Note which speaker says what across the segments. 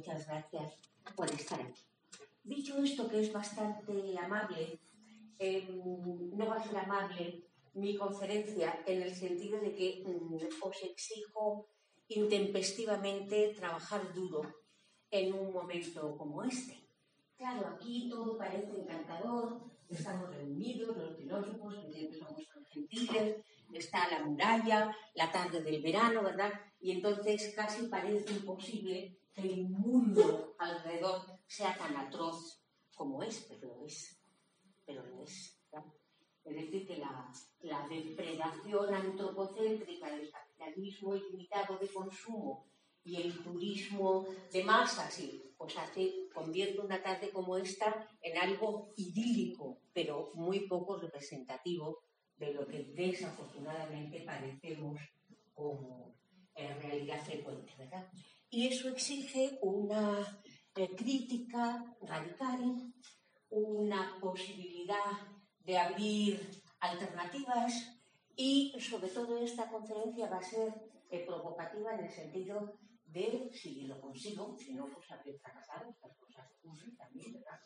Speaker 1: muchas gracias por estar aquí. Dicho esto, que es bastante amable, no va a ser amable mi conferencia en el sentido de que os exijo intempestivamente trabajar duro en un momento como este. Claro, aquí todo parece encantador, estamos reunidos, los filósofos, que siempre somos tan gentiles, está la muralla, la tarde del verano, ¿verdad? Y entonces casi parece imposible que el mundo alrededor sea tan atroz como es, pero lo es, ¿verdad? Es decir, que la depredación antropocéntrica del capitalismo ilimitado de consumo y el turismo de masas, pues convierte una tarde como esta en algo idílico, pero muy poco representativo de lo que desafortunadamente padecemos como realidad frecuente, ¿verdad? Y eso exige una crítica radical, una posibilidad de abrir alternativas y, sobre todo, esta conferencia va a ser provocativa en el sentido de, si lo consigo, si no, pues habría fracasado, estas cosas ocurren también, ¿verdad?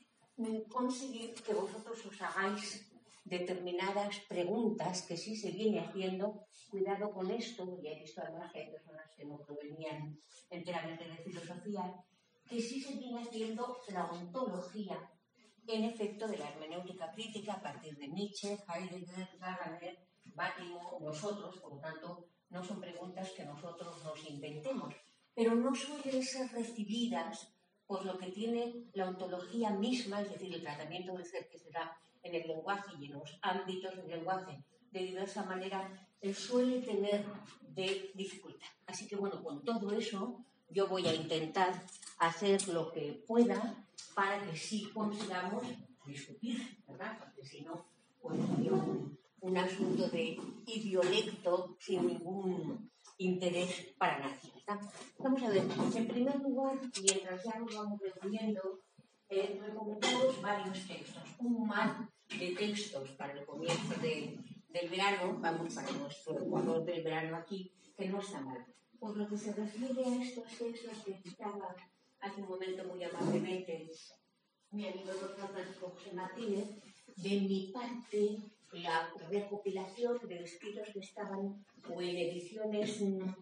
Speaker 1: Conseguir que vosotros os hagáis determinadas preguntas que sí se viene haciendo. Cuidado con esto, ya he visto además que hay personas que no provenían enteramente de filosofía, que sí se viene haciendo la ontología en efecto de la hermenéutica crítica a partir de Nietzsche, Heidegger, Gadamer, Bátimo, nosotros. Por lo tanto, no son preguntas que nosotros nos inventemos, pero no suelen ser recibidas por lo que tiene la ontología misma, es decir, el tratamiento del ser que se da en el lenguaje y en los ámbitos del lenguaje de diversa manera, suele tener de dificultad. Así que, bueno, con todo eso yo voy a intentar hacer lo que pueda para que sí consigamos discutir, ¿verdad? Porque si no, pues sería un asunto de idiolecto sin ningún interés para nadie, ¿verdad? Vamos a ver, en primer lugar, mientras ya nos vamos reuniendo, recomendamos varios textos, un mar de textos para el comienzo del verano, vamos para nuestro Ecuador del verano aquí, que no está mal. Por lo que se refiere a estos textos que citaba hace un momento muy amablemente mi amigo el doctor Francisco José Martínez, de mi parte, la recopilación de escritos que estaban o en ediciones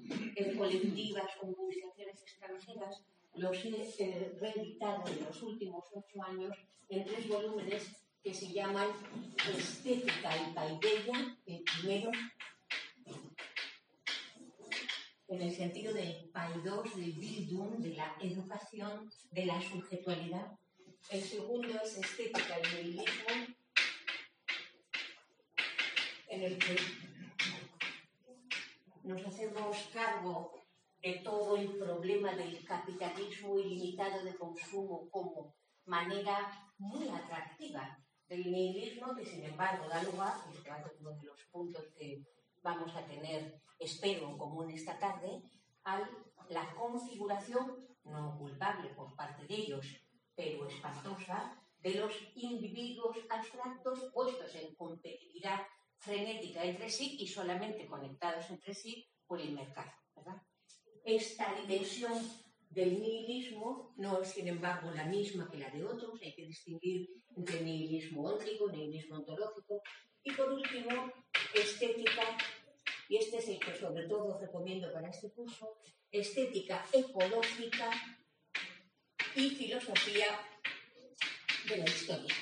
Speaker 1: colectivas con publicaciones extranjeras, los he reeditado en los últimos 8 años en 3 volúmenes que se llaman Estética y Paideia, el primero en el sentido del paidos, del Bildung, de la educación, de la subjetualidad. El segundo es Estética y Nihilismo, en el que nos hacemos cargo de todo el problema del capitalismo ilimitado de consumo como manera muy atractiva del nihilismo, que sin embargo da lugar, y este va a ser uno de los puntos que vamos a tener, espero, en común esta tarde, a la configuración no culpable por parte de ellos, pero espantosa, de los individuos abstractos puestos en competitividad frenética entre sí y solamente conectados entre sí por el mercado, ¿verdad? Esta dimensión del nihilismo no es, sin embargo, la misma que la de otros. Hay que distinguir entre nihilismo óntico, nihilismo ontológico y, por último, estética, y este es el que sobre todo os recomiendo para este curso, estética ecológica y filosofía de la historia.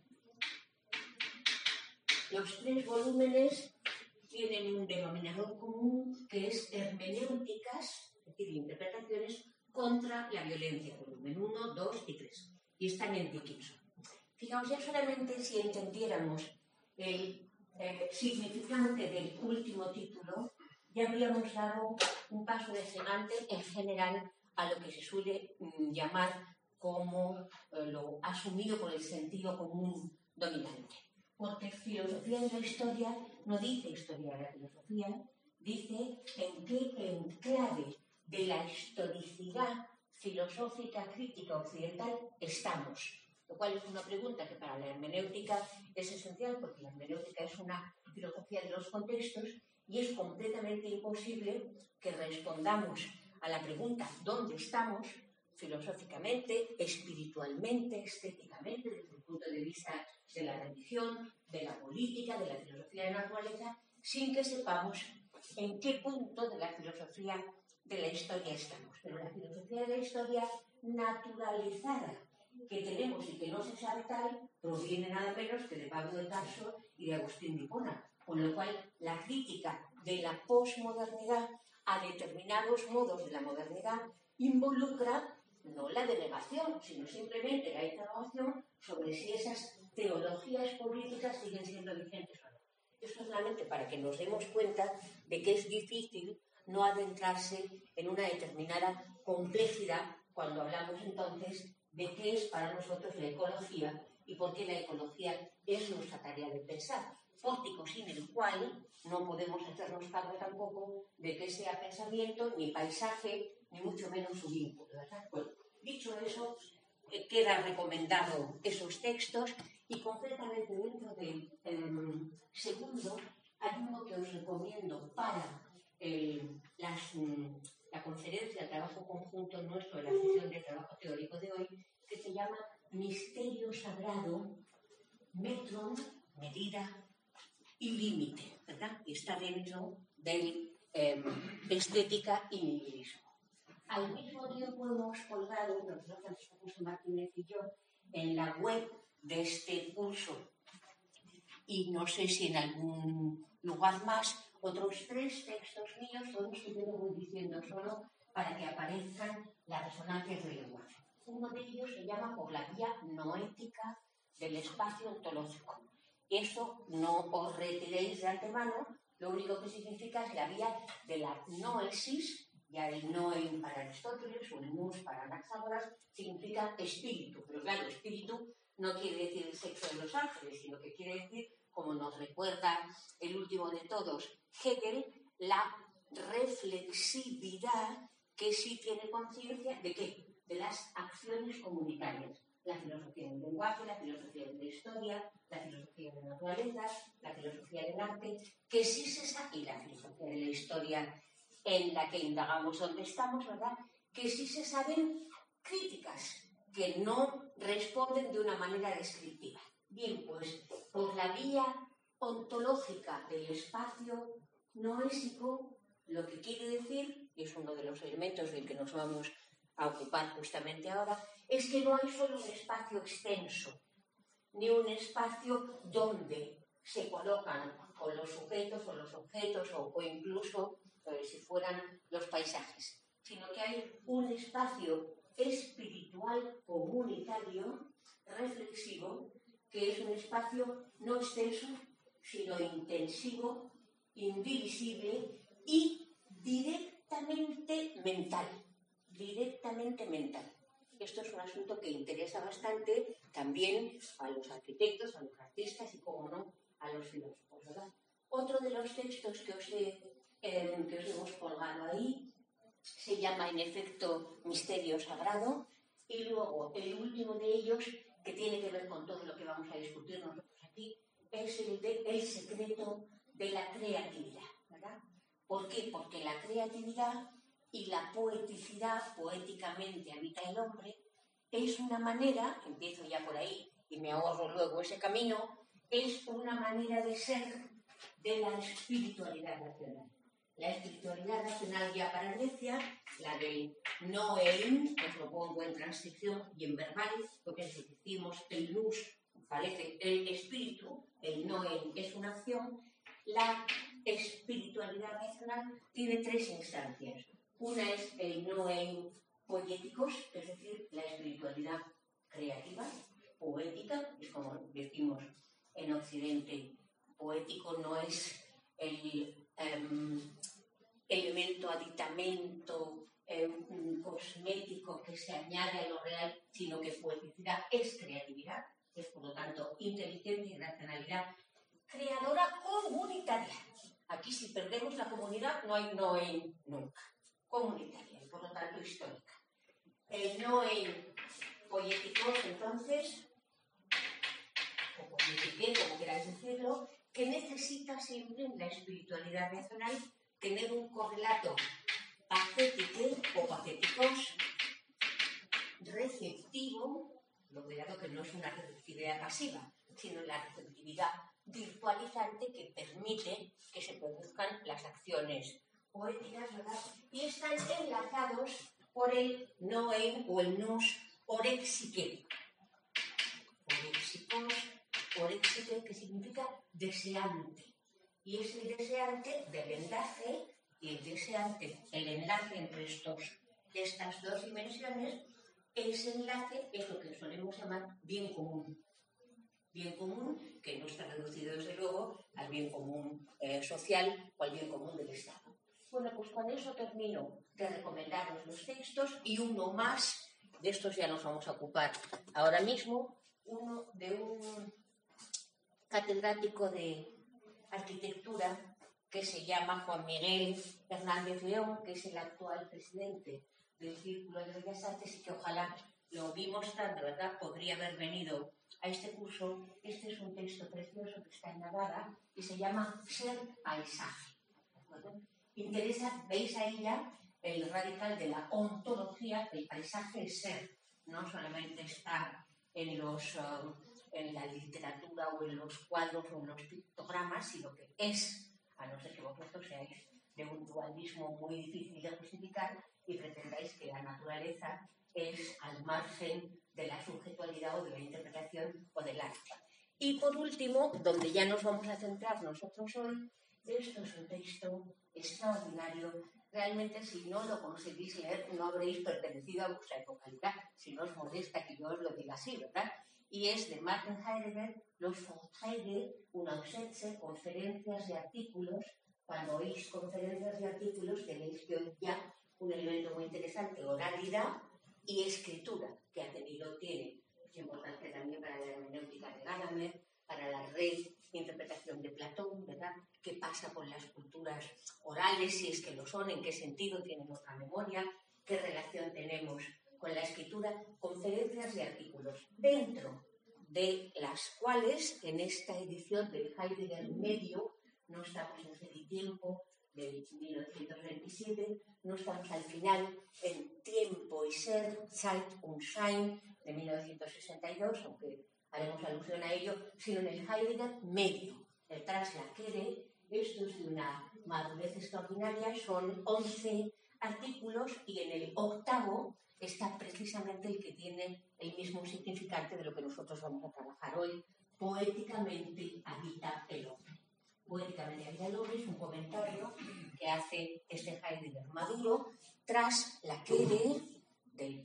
Speaker 1: Los 3 volúmenes tienen un denominador común que es hermenéuticas, es decir, interpretaciones contra la violencia, volumen 1, 2 y 3, y están en Dickinson. Fijaos, ya solamente si entendiéramos el significante del último título, ya habríamos dado un paso de gigante en general a lo que se suele llamar como lo asumido por el sentido común dominante. Porque filosofía de la historia no dice historia de la filosofía, dice en qué enclave de la historicidad filosófica crítica occidental estamos. Lo cual es una pregunta que para la hermenéutica es esencial, porque la hermenéutica es una filosofía de los contextos y es completamente imposible que respondamos a la pregunta ¿dónde estamos? filosóficamente, espiritualmente, estéticamente, desde el punto de vista de la religión, de la política, de la filosofía de la naturaleza, sin que sepamos en qué punto de la filosofía de la historia estamos. Pero la filosofía de la historia naturalizada que tenemos y que no se sabe tal, proviene nada menos que de Pablo de Tarso y de Agustín de Hipona, con lo cual la crítica de la posmodernidad a determinados modos de la modernidad involucra no la denegación, sino simplemente la interrogación sobre si esas teologías políticas siguen siendo vigentes o no. Esto es solamente para que nos demos cuenta de que es difícil no adentrarse en una determinada complejidad cuando hablamos entonces de qué es para nosotros la ecología y por qué la ecología es nuestra tarea de pensar, pórtico sin el cual no podemos hacernos cargo tampoco de que sea pensamiento, ni paisaje, ni mucho menos su vínculo, ¿verdad? Bueno, dicho eso, queda recomendado esos textos y concretamente dentro del segundo hay uno que os recomiendo para la conferencia, el trabajo conjunto nuestro de la sesión de trabajo teórico de hoy, que se llama Misterio Sagrado, Metron, medida y límite, ¿verdad? Y está dentro del estética y nihilismo. Al mismo tiempo hemos colgado, nosotros Francisco José Martínez y yo, en la web de este curso, y no sé si en algún lugar más, otros 3 textos míos son los que yo voy diciendo solo para que aparezcan las resonancias del lenguaje. Uno de ellos se llama Por la vía noética del espacio ontológico. Eso no os retiréis de antemano, lo único que significa es la vía de la noesis, ya el noem para Aristóteles o el nous para Anaxágoras significa espíritu, pero claro, espíritu no quiere decir el sexo de los ángeles, sino que quiere decir, como nos recuerda el último de todos, Hegel, la reflexividad que sí tiene conciencia de ¿qué? De las acciones comunitarias. La filosofía del lenguaje, la filosofía de la historia, la filosofía de la naturaleza, la filosofía del arte, que sí se sabe, y la filosofía de la historia en la que indagamos dónde estamos, ¿verdad? Que sí se saben críticas, que no responden de una manera descriptiva. Bien, pues por la vía ontológica del espacio noésico, lo que quiere decir, y es uno de los elementos del que nos vamos a ocupar justamente ahora, es que no hay solo un espacio extenso, ni un espacio donde se colocan o los sujetos o los objetos o incluso si fueran los paisajes, sino que hay un espacio espiritual comunitario, reflexivo, que es un espacio no extenso, sino intensivo, indivisible y directamente mental. Directamente mental. Esto es un asunto que interesa bastante también a los arquitectos, a los artistas y, como no, a los filósofos, ¿verdad? Otro de los textos que os hemos colgado ahí se llama, en efecto, Misterio Sagrado, y luego el último de ellos, que tiene que ver con todo lo que vamos a discutir nosotros aquí, es el de El secreto de la creatividad, ¿verdad? ¿Por qué? Porque la creatividad y la poeticidad, poéticamente habita el hombre, es una manera, empiezo ya por ahí y me ahorro luego ese camino, es una manera de ser de la espiritualidad racional. La espiritualidad racional ya para Grecia, la del noein, os lo pongo en transcripción y en verbal, porque si decimos el nous, parece el espíritu, el noein es una acción, la espiritualidad racional tiene 3 instancias. Una es el noein poéticos, es decir, la espiritualidad creativa, poética, es como decimos en Occidente, poético no es el elemento, aditamento cosmético que se añade a lo real, sino que poeticidad es creatividad, es por lo tanto inteligencia y racionalidad creadora comunitaria. Aquí si perdemos la comunidad no hay noen nunca. Comunitaria y por lo tanto histórica. El noen poético, entonces, o poétique, como queráis decirlo, que necesita siempre en la espiritualidad racional tener un correlato pacético o pacéticos es una receptividad pasiva, sino la receptividad virtualizante que permite que se produzcan las acciones poéticas, ¿verdad? Y están enlazados por el noen o el nos orexique. Orexique, que significa deseante. Y es el deseante del enlace, y el deseante, el enlace entre estas dos dimensiones, ese enlace es lo que solemos llamar bien común. Bien común que no está reducido, desde luego, al bien común social o al bien común del Estado. Bueno, pues con eso termino de recomendaros los textos y uno más, de estos ya nos vamos a ocupar ahora mismo, uno de un catedrático de arquitectura que se llama Juan Miguel Hernández León, que es el actual presidente del Círculo de Bellas Artes y que ojalá lo vi mostrando, ¿verdad? Podría haber venido a este curso. Este es un texto precioso que está en Navarra y se llama Ser Paisaje. Interesa, veis ahí ya el radical de la ontología, el paisaje es ser, no solamente está en la literatura o en los cuadros o en los pictogramas, sino que es, a no ser que vosotros seáis de un dualismo muy difícil de justificar y pretendáis que la naturaleza es al margen de la subjetualidad o de la interpretación o del arte. Y por último, donde ya nos vamos a centrar nosotros hoy, esto es un texto extraordinario. Realmente, si no lo conseguís leer, no habréis pertenecido a vuestra epocalidad, si no os molesta que yo os lo diga así, ¿verdad? Y es de Martin Heidegger, Los Vorträge, una ausencia, conferencias y artículos. Cuando oís conferencias y artículos, tenéis que oír ya un elemento muy interesante, oralidad y escritura, que tiene. Es importante también para la hermenéutica de Gadamer, para la reinterpretación de Platón, ¿verdad? ¿Qué pasa con las culturas orales, si es que lo son, en qué sentido tienen otra memoria, qué relación tenemos con la escritura? Conferencias y artículos, dentro de las cuales, en esta edición del Heidegger Medio, no estamos en Tiempo de 1927, no estamos al final en Tiempo y Ser, Zeit und Sein, de 1962, aunque haremos alusión a ello, sino en el Heidegger Medio, el Traslacere. Esto es de una madurez extraordinaria, son 11 artículos y en el octavo está precisamente el que tiene el mismo significante de lo que nosotros vamos a trabajar hoy. Poéticamente habita el hombre. Poéticamente habita el hombre es un comentario que hace este Heidegger maduro tras la quere del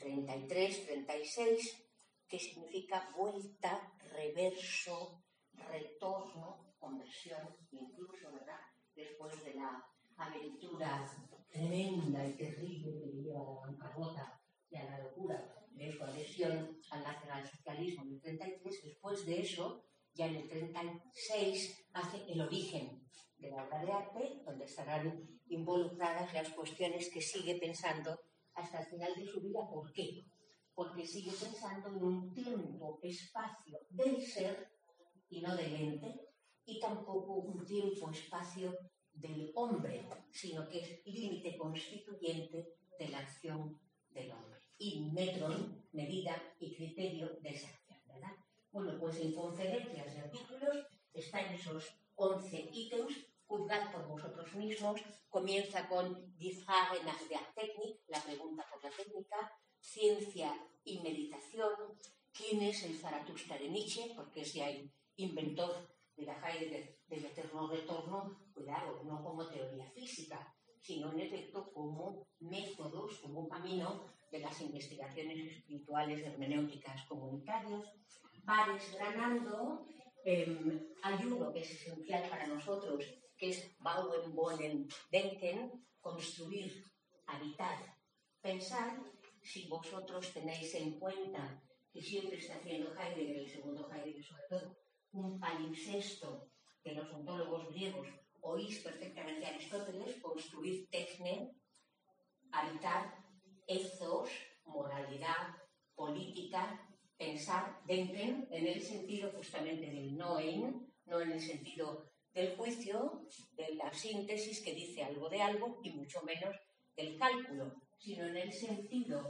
Speaker 1: 33-36, que significa vuelta, reverso, retorno, conversión, incluso, ¿verdad? Después de la aventura tremenda y terrible que le lleva a la bancarrota y a la locura de su adhesión al nacionalsocialismo en el 33, después de eso, ya en el 36, hace el origen de la obra de arte, donde estarán involucradas las cuestiones que sigue pensando hasta el final de su vida. ¿Por qué? Porque sigue pensando en un tiempo-espacio del ser y no del ente, y tampoco un tiempo-espacio del hombre, sino que es límite constituyente de la acción del hombre. Y metron, medida y criterio de esa acción, ¿verdad? Bueno, pues en conferencias y artículos están esos 11 ítems. Juzgad por vosotros mismos. Comienza con Die Frage nach der Technik, la pregunta por la técnica, ciencia y meditación, quién es el Zaratustra de Nietzsche, porque es ya el inventor de la Heidegger del eterno retorno, cuidado, no como teoría física, sino en efecto como métodos, como camino de las investigaciones espirituales hermenéuticas comunitarias. Pares Granando, hay uno que es esencial para nosotros, que es Bauen, Wohnen, Denken, construir, habitar, pensar. Si vosotros tenéis en cuenta que siempre está haciendo Heidegger, el segundo Heidegger sobre todo, un palimpsesto de los ontólogos griegos, oís perfectamente a Aristóteles, construir techne, habitar, ethos, moralidad, política, pensar, denken, en el sentido justamente del noen, no en el sentido del juicio, de la síntesis que dice algo de algo, y mucho menos del cálculo, sino en el sentido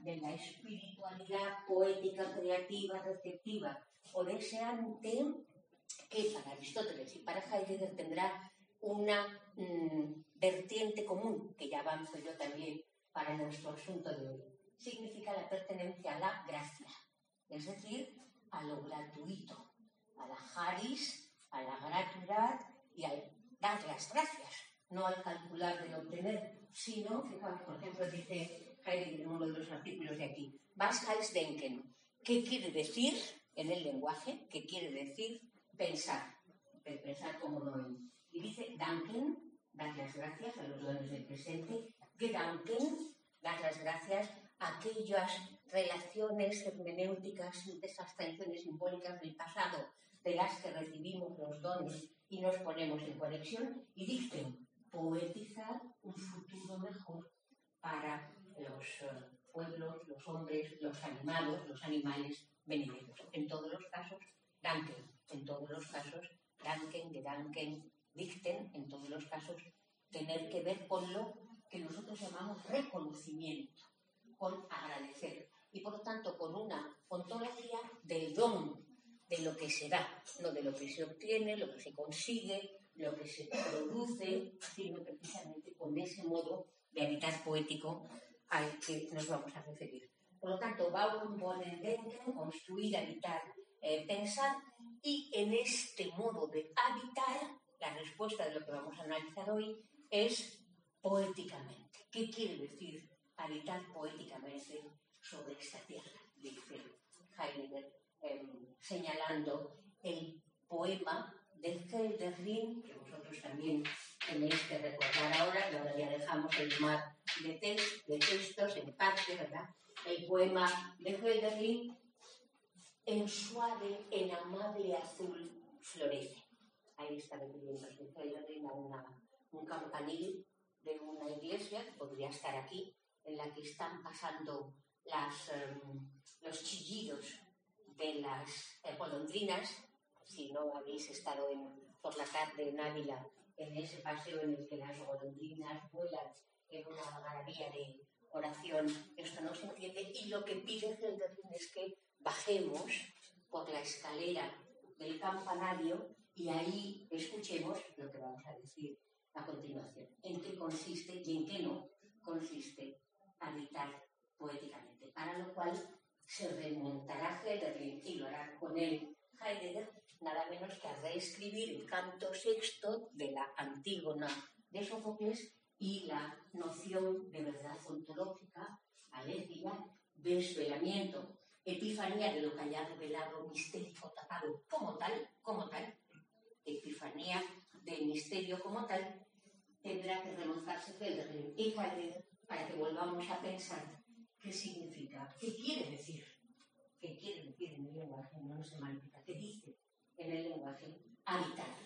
Speaker 1: de la espiritualidad poética, creativa, receptiva o deseante, que para Aristóteles y para Heidegger tendrá una vertiente común, que ya avanzo yo también para nuestro asunto de hoy. Significa la pertenencia a la gracia, es decir, a lo gratuito, a la charis, a la gratuidad y al dar las gracias, no al calcular del obtener, sino, fijaos, por ejemplo, dice Heidegger en uno de los artículos de aquí, was heißt denken? ¿Qué quiere decir en el lenguaje? ¿Qué quiere decir pensar? Pensar como donen. Y dice danken, dar las gracias a los dones del presente, gedanken, dar las gracias a aquellas relaciones hermenéuticas de esas tradiciones simbólicas del pasado, de las que recibimos los dones y nos ponemos en conexión, y dicen, poetizar un futuro mejor para los pueblos, los hombres, los animales venideros. En todos los casos, danken. En todos los casos, danken, gedanken, dichten, en todos los casos, tener que ver con lo que nosotros llamamos reconocimiento, con agradecer. Y por lo tanto, con una ontología del don, de lo que se da, no de lo que se obtiene, lo que se consigue, lo que se produce, sino precisamente con ese modo de habitar poético al que nos vamos a referir. Por lo tanto, bauen, wollen, denken, construir, habitar, pensar, y en este modo de habitar, la respuesta de lo que vamos a analizar hoy es poéticamente. ¿Qué quiere decir habitar poéticamente sobre esta tierra? Dice Heidegger, señalando el poema de Hölderlin, que vosotros también tenéis que recordar ahora, que ahora ya dejamos el mar de textos en parte, ¿verdad? El poema de Hölderlin, en suave, en amable azul florece. Ahí está refiriéndose Hölderlin a un campanil de una iglesia, que podría estar aquí, en la que están pasando los chillidos de las golondrinas. Si no habéis estado por la tarde en Ávila, en ese paseo en el que las golondrinas vuelan en una maravilla de oración, esto no se entiende, y lo que pide Hölderlin es que bajemos por la escalera del campanario y ahí escuchemos lo que vamos a decir a continuación. ¿En qué consiste y en qué no consiste habitar poéticamente? Para lo cual se remontará Hölderlin, y lo hará con él Heidegger, nada menos que a reescribir el canto sexto de la Antígona de Sófocles y la noción de verdad ontológica, alegia, desvelamiento, epifanía de lo que haya revelado, misterio tapado como tal, epifanía del misterio como tal, tendrá que remontarse Hölderlin y Heidegger para que volvamos a pensar qué significa, qué quiere decir en el lenguaje, no se magnifica, qué dice en el lenguaje habitar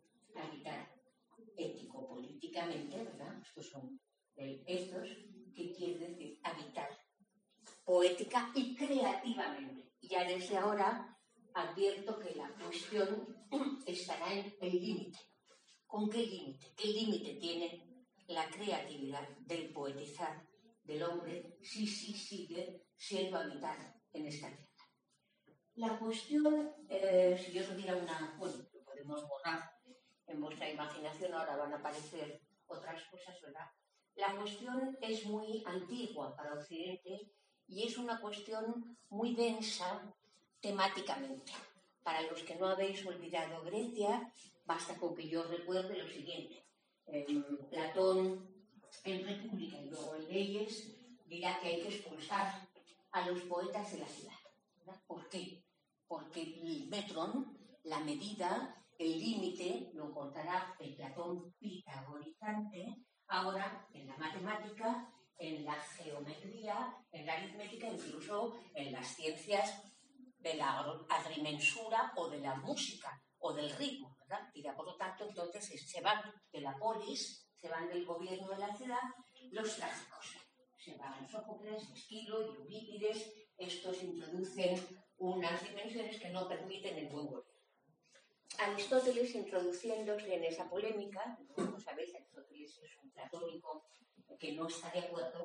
Speaker 1: ético-políticamente, ¿verdad? Estos son estos, ¿qué quiere decir habitar poética y creativamente? Ya desde ahora advierto que la cuestión estará en el límite. ¿Con qué límite? ¿Qué límite tiene la creatividad del poetizar del hombre si sigue siendo habitar en esta tierra? La cuestión, si yo tuviera lo podemos borrar en vuestra imaginación, ahora van a aparecer otras cosas, ¿verdad? La cuestión es muy antigua para Occidente y es una cuestión muy densa temáticamente. Para los que no habéis olvidado Grecia, basta con que yo recuerde lo siguiente. Platón en República y luego en Leyes dirá que hay que expulsar a los poetas de la ciudad, ¿verdad? ¿Por qué? Porque el metron, la medida, el límite, lo encontrará el Platón pitagorizante, ahora en la matemática, en la geometría, en la aritmética, incluso en las ciencias de la agrimensura o de la música o del ritmo, ¿verdad? Y por lo tanto, entonces se van de la polis, se van del gobierno de la ciudad, los tráficos. Se van Sófocles, Esquilo y Eurípides, estos introducen unas dimensiones que no permiten el buen gobierno. Aristóteles, introduciéndose en esa polémica, como sabéis, Aristóteles es un platónico que no está de acuerdo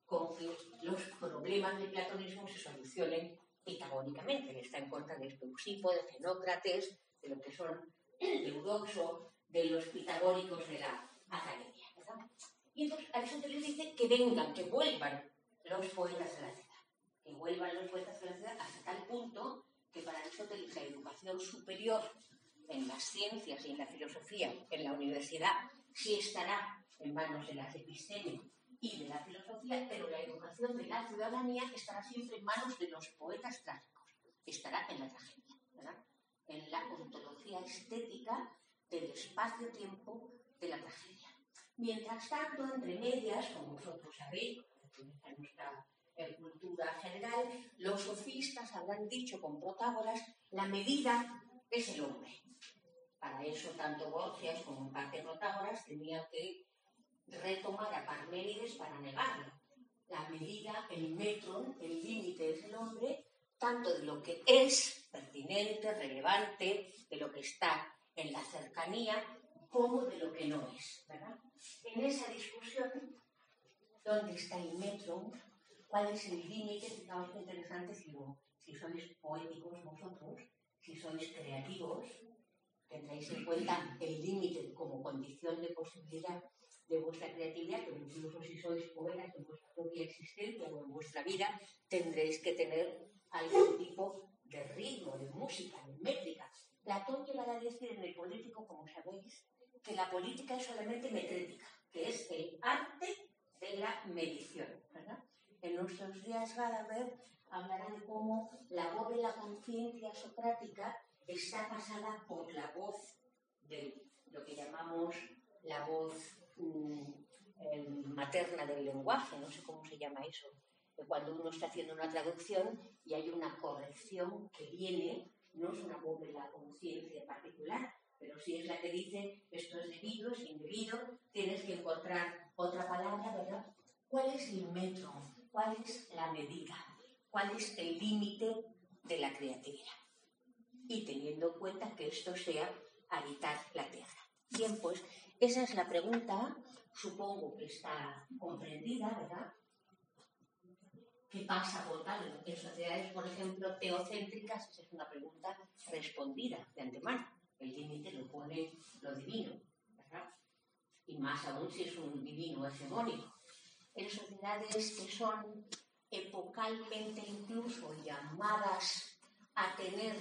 Speaker 1: con que los problemas del platonismo se solucionen pitagóricamente. Está en contra de Speusipo, de Xenócrates, de lo que son de Eudoxo, de los pitagóricos de la academia, ¿verdad? Y entonces Aristóteles dice que vengan, que vuelvan los poetas a la ciudad, que vuelvan los poetas a la ciudad hasta tal punto que para Aristóteles la educación superior en las ciencias y en la filosofía, en la universidad, sí estará en manos de las epistemes y de la filosofía, pero la educación de la ciudadanía estará siempre en manos de los poetas trágicos, estará en la tragedia, ¿verdad? En la ontología estética del espacio-tiempo de la tragedia. Mientras tanto, entre medias, como vosotros sabéis, en nuestra cultura general, los sofistas habrán dicho con Protágoras, la medida es el hombre. Para eso, tanto Gorgias como en parte Protágoras tenían que retomar a Parménides para negarlo. La medida, el metron, el límite es el hombre, tanto de lo que es pertinente, relevante, de lo que está en la cercanía, como de lo que no es, ¿verdad? En esa discusión, ¿dónde está el metron? ¿Cuál es el límite? Fijaos qué interesante si sois poéticos vosotros, si sois creativos, tendréis en cuenta el límite como condición de posibilidad de vuestra creatividad, pero incluso si sois poetas en vuestra propia existencia o en vuestra vida, tendréis que tener algún tipo de ritmo, de música, de métrica. Platón llegará a decir en el Político, como sabéis, que la política es solamente metrética, que es el arte de la medición, ¿verdad? En nuestros días Gadamer hablará de cómo la voz de la conciencia socrática está pasada por la voz de lo que llamamos la voz materna del lenguaje, no sé cómo se llama eso, de cuando uno está haciendo una traducción y hay una corrección que viene, no es una voz de la conciencia particular, pero si es la que dice esto es debido, es indebido, tienes que encontrar otra palabra, ¿verdad? ¿Cuál es el metro? ¿Cuál es la medida? ¿Cuál es el límite de la creatividad? Y teniendo en cuenta que esto sea habitar la tierra. Bien, pues esa es la pregunta, supongo que está comprendida, ¿verdad? ¿Qué pasa por tal? En sociedades, por ejemplo, teocéntricas, esa es una pregunta respondida de antemano. El límite lo pone lo divino, ¿verdad? Y más aún si es un divino hegemónico. En sociedades que son epocalmente incluso llamadas a tener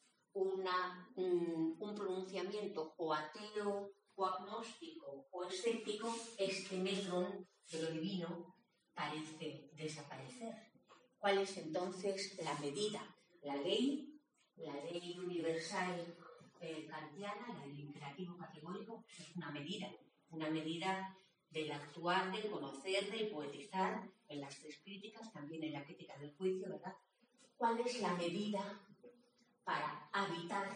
Speaker 1: un pronunciamiento o ateo, o agnóstico, o escéptico, este metron de lo divino parece desaparecer. ¿Cuál es entonces la medida? La ley universal kantiana, la del imperativo categórico, es una medida del actuar, del conocer, del poetizar, en las tres críticas, también en la crítica del juicio, ¿verdad? ¿Cuál es la medida para habitar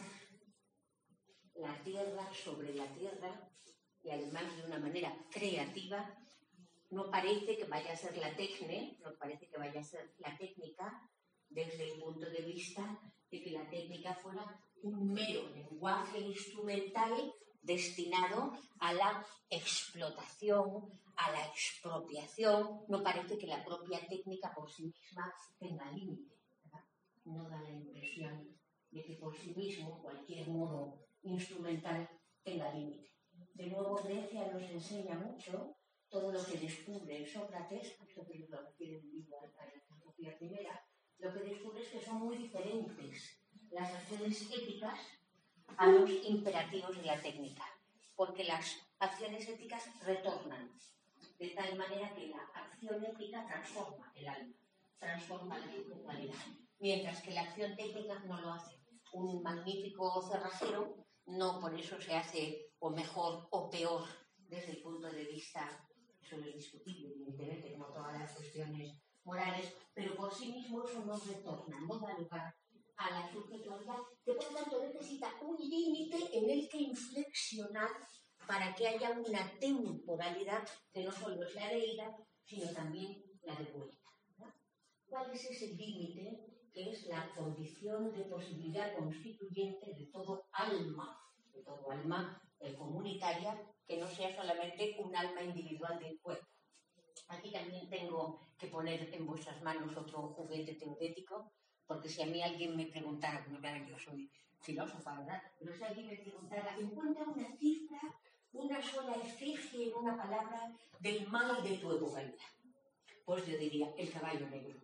Speaker 1: la tierra sobre la tierra y además de una manera creativa? No parece que vaya a ser la técnica, no parece que vaya a ser la técnica desde el punto de vista de que la técnica fuera un mero lenguaje instrumental destinado a la explotación, a la expropiación. No parece que la propia técnica por sí misma tenga límite, ¿verdad? No da la impresión de que por sí mismo cualquier modo instrumental tenga límite. De nuevo, Grecia nos enseña mucho todo lo que descubre Sócrates, esto que lo refiere en el libro de la filosofía primera, lo que descubre es que son muy diferentes las acciones éticas a los imperativos de la técnica, porque las acciones éticas retornan, de tal manera que la acción ética transforma el alma, transforma la subjetividad, mientras que la acción técnica no lo hace. Un magnífico cerrajero no por eso se hace o mejor o peor desde el punto de vista, eso es discutible, evidentemente, como todas las cuestiones morales, pero por sí mismo eso no retorna, no da lugar a la subjetividad, que por tanto necesita un límite en el que inflexionar para que haya una temporalidad que no solo es la de ida, sino también la de vuelta, ¿no? ¿Cuál es ese límite? Que es la condición de posibilidad constituyente de todo alma comunitaria, que no sea solamente un alma individual del cuerpo. Aquí también tengo que poner en vuestras manos otro juguete teorético, porque si a mí alguien me preguntara, bueno, claro, yo soy filósofa, ¿verdad? Pero si alguien me preguntara, encuentra una cifra, una sola efigie en una palabra del mal de tu epocalidad. Pues yo diría, el caballo negro.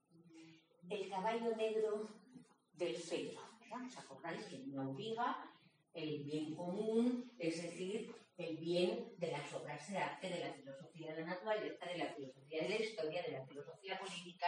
Speaker 1: El caballo negro del Fedro, ¿verdad? ¿Os acordáis que no obliga el bien común, es decir, el bien de las obras de arte, de la filosofía de la naturaleza, de la filosofía de la historia, de la filosofía política?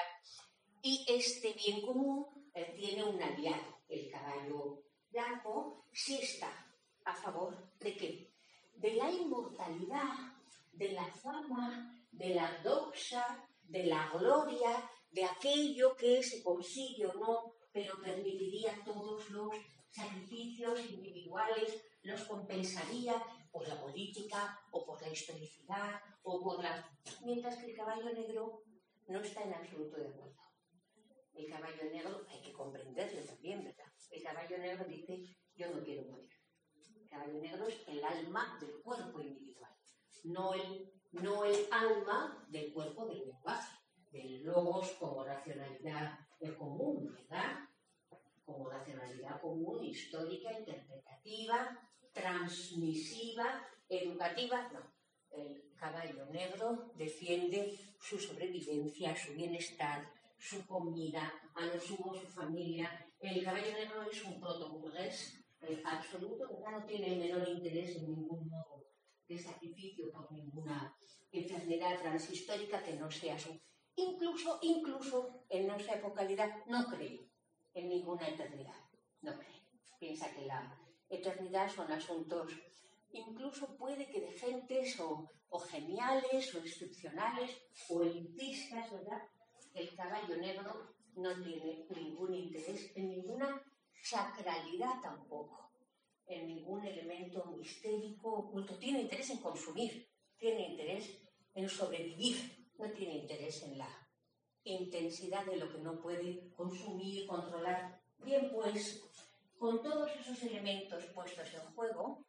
Speaker 1: Y este bien común tiene un aliado, el caballo blanco, sí está a favor de ¿qué? De la inmortalidad, de la fama, de la doxa, de la gloria, de aquello que se consigue o no, pero permitiría todos los sacrificios individuales, los compensaría por la política o por la historicidad o por la... Mientras que el caballo negro no está en absoluto de acuerdo. El caballo negro, hay que comprenderlo también, ¿verdad? El caballo negro dice, yo no quiero morir. El caballo negro es el alma del cuerpo individual, no el alma del cuerpo del lenguaje, del logos como racionalidad común, ¿verdad? Como racionalidad común, histórica, interpretativa, transmisiva, educativa, no. El caballo negro defiende su sobrevivencia, su bienestar, su comida, a lo sumo su familia. El caballo negro es un protoburgués absoluto, que no tiene el menor interés en ningún modo de sacrificio por ninguna enfermedad transhistórica que no sea su. Incluso en nuestra epocalidad no cree en ninguna eternidad, no cree. Piensa que la eternidad son asuntos, incluso puede que decentes o geniales o excepcionales o elitistas, ¿verdad? El caballo negro no tiene ningún interés en ninguna sacralidad tampoco, en ningún elemento mistérico oculto. Tiene interés en consumir, tiene interés en sobrevivir, no tiene interés en la intensidad de lo que no puede consumir, controlar. Bien, pues, con todos esos elementos puestos en juego,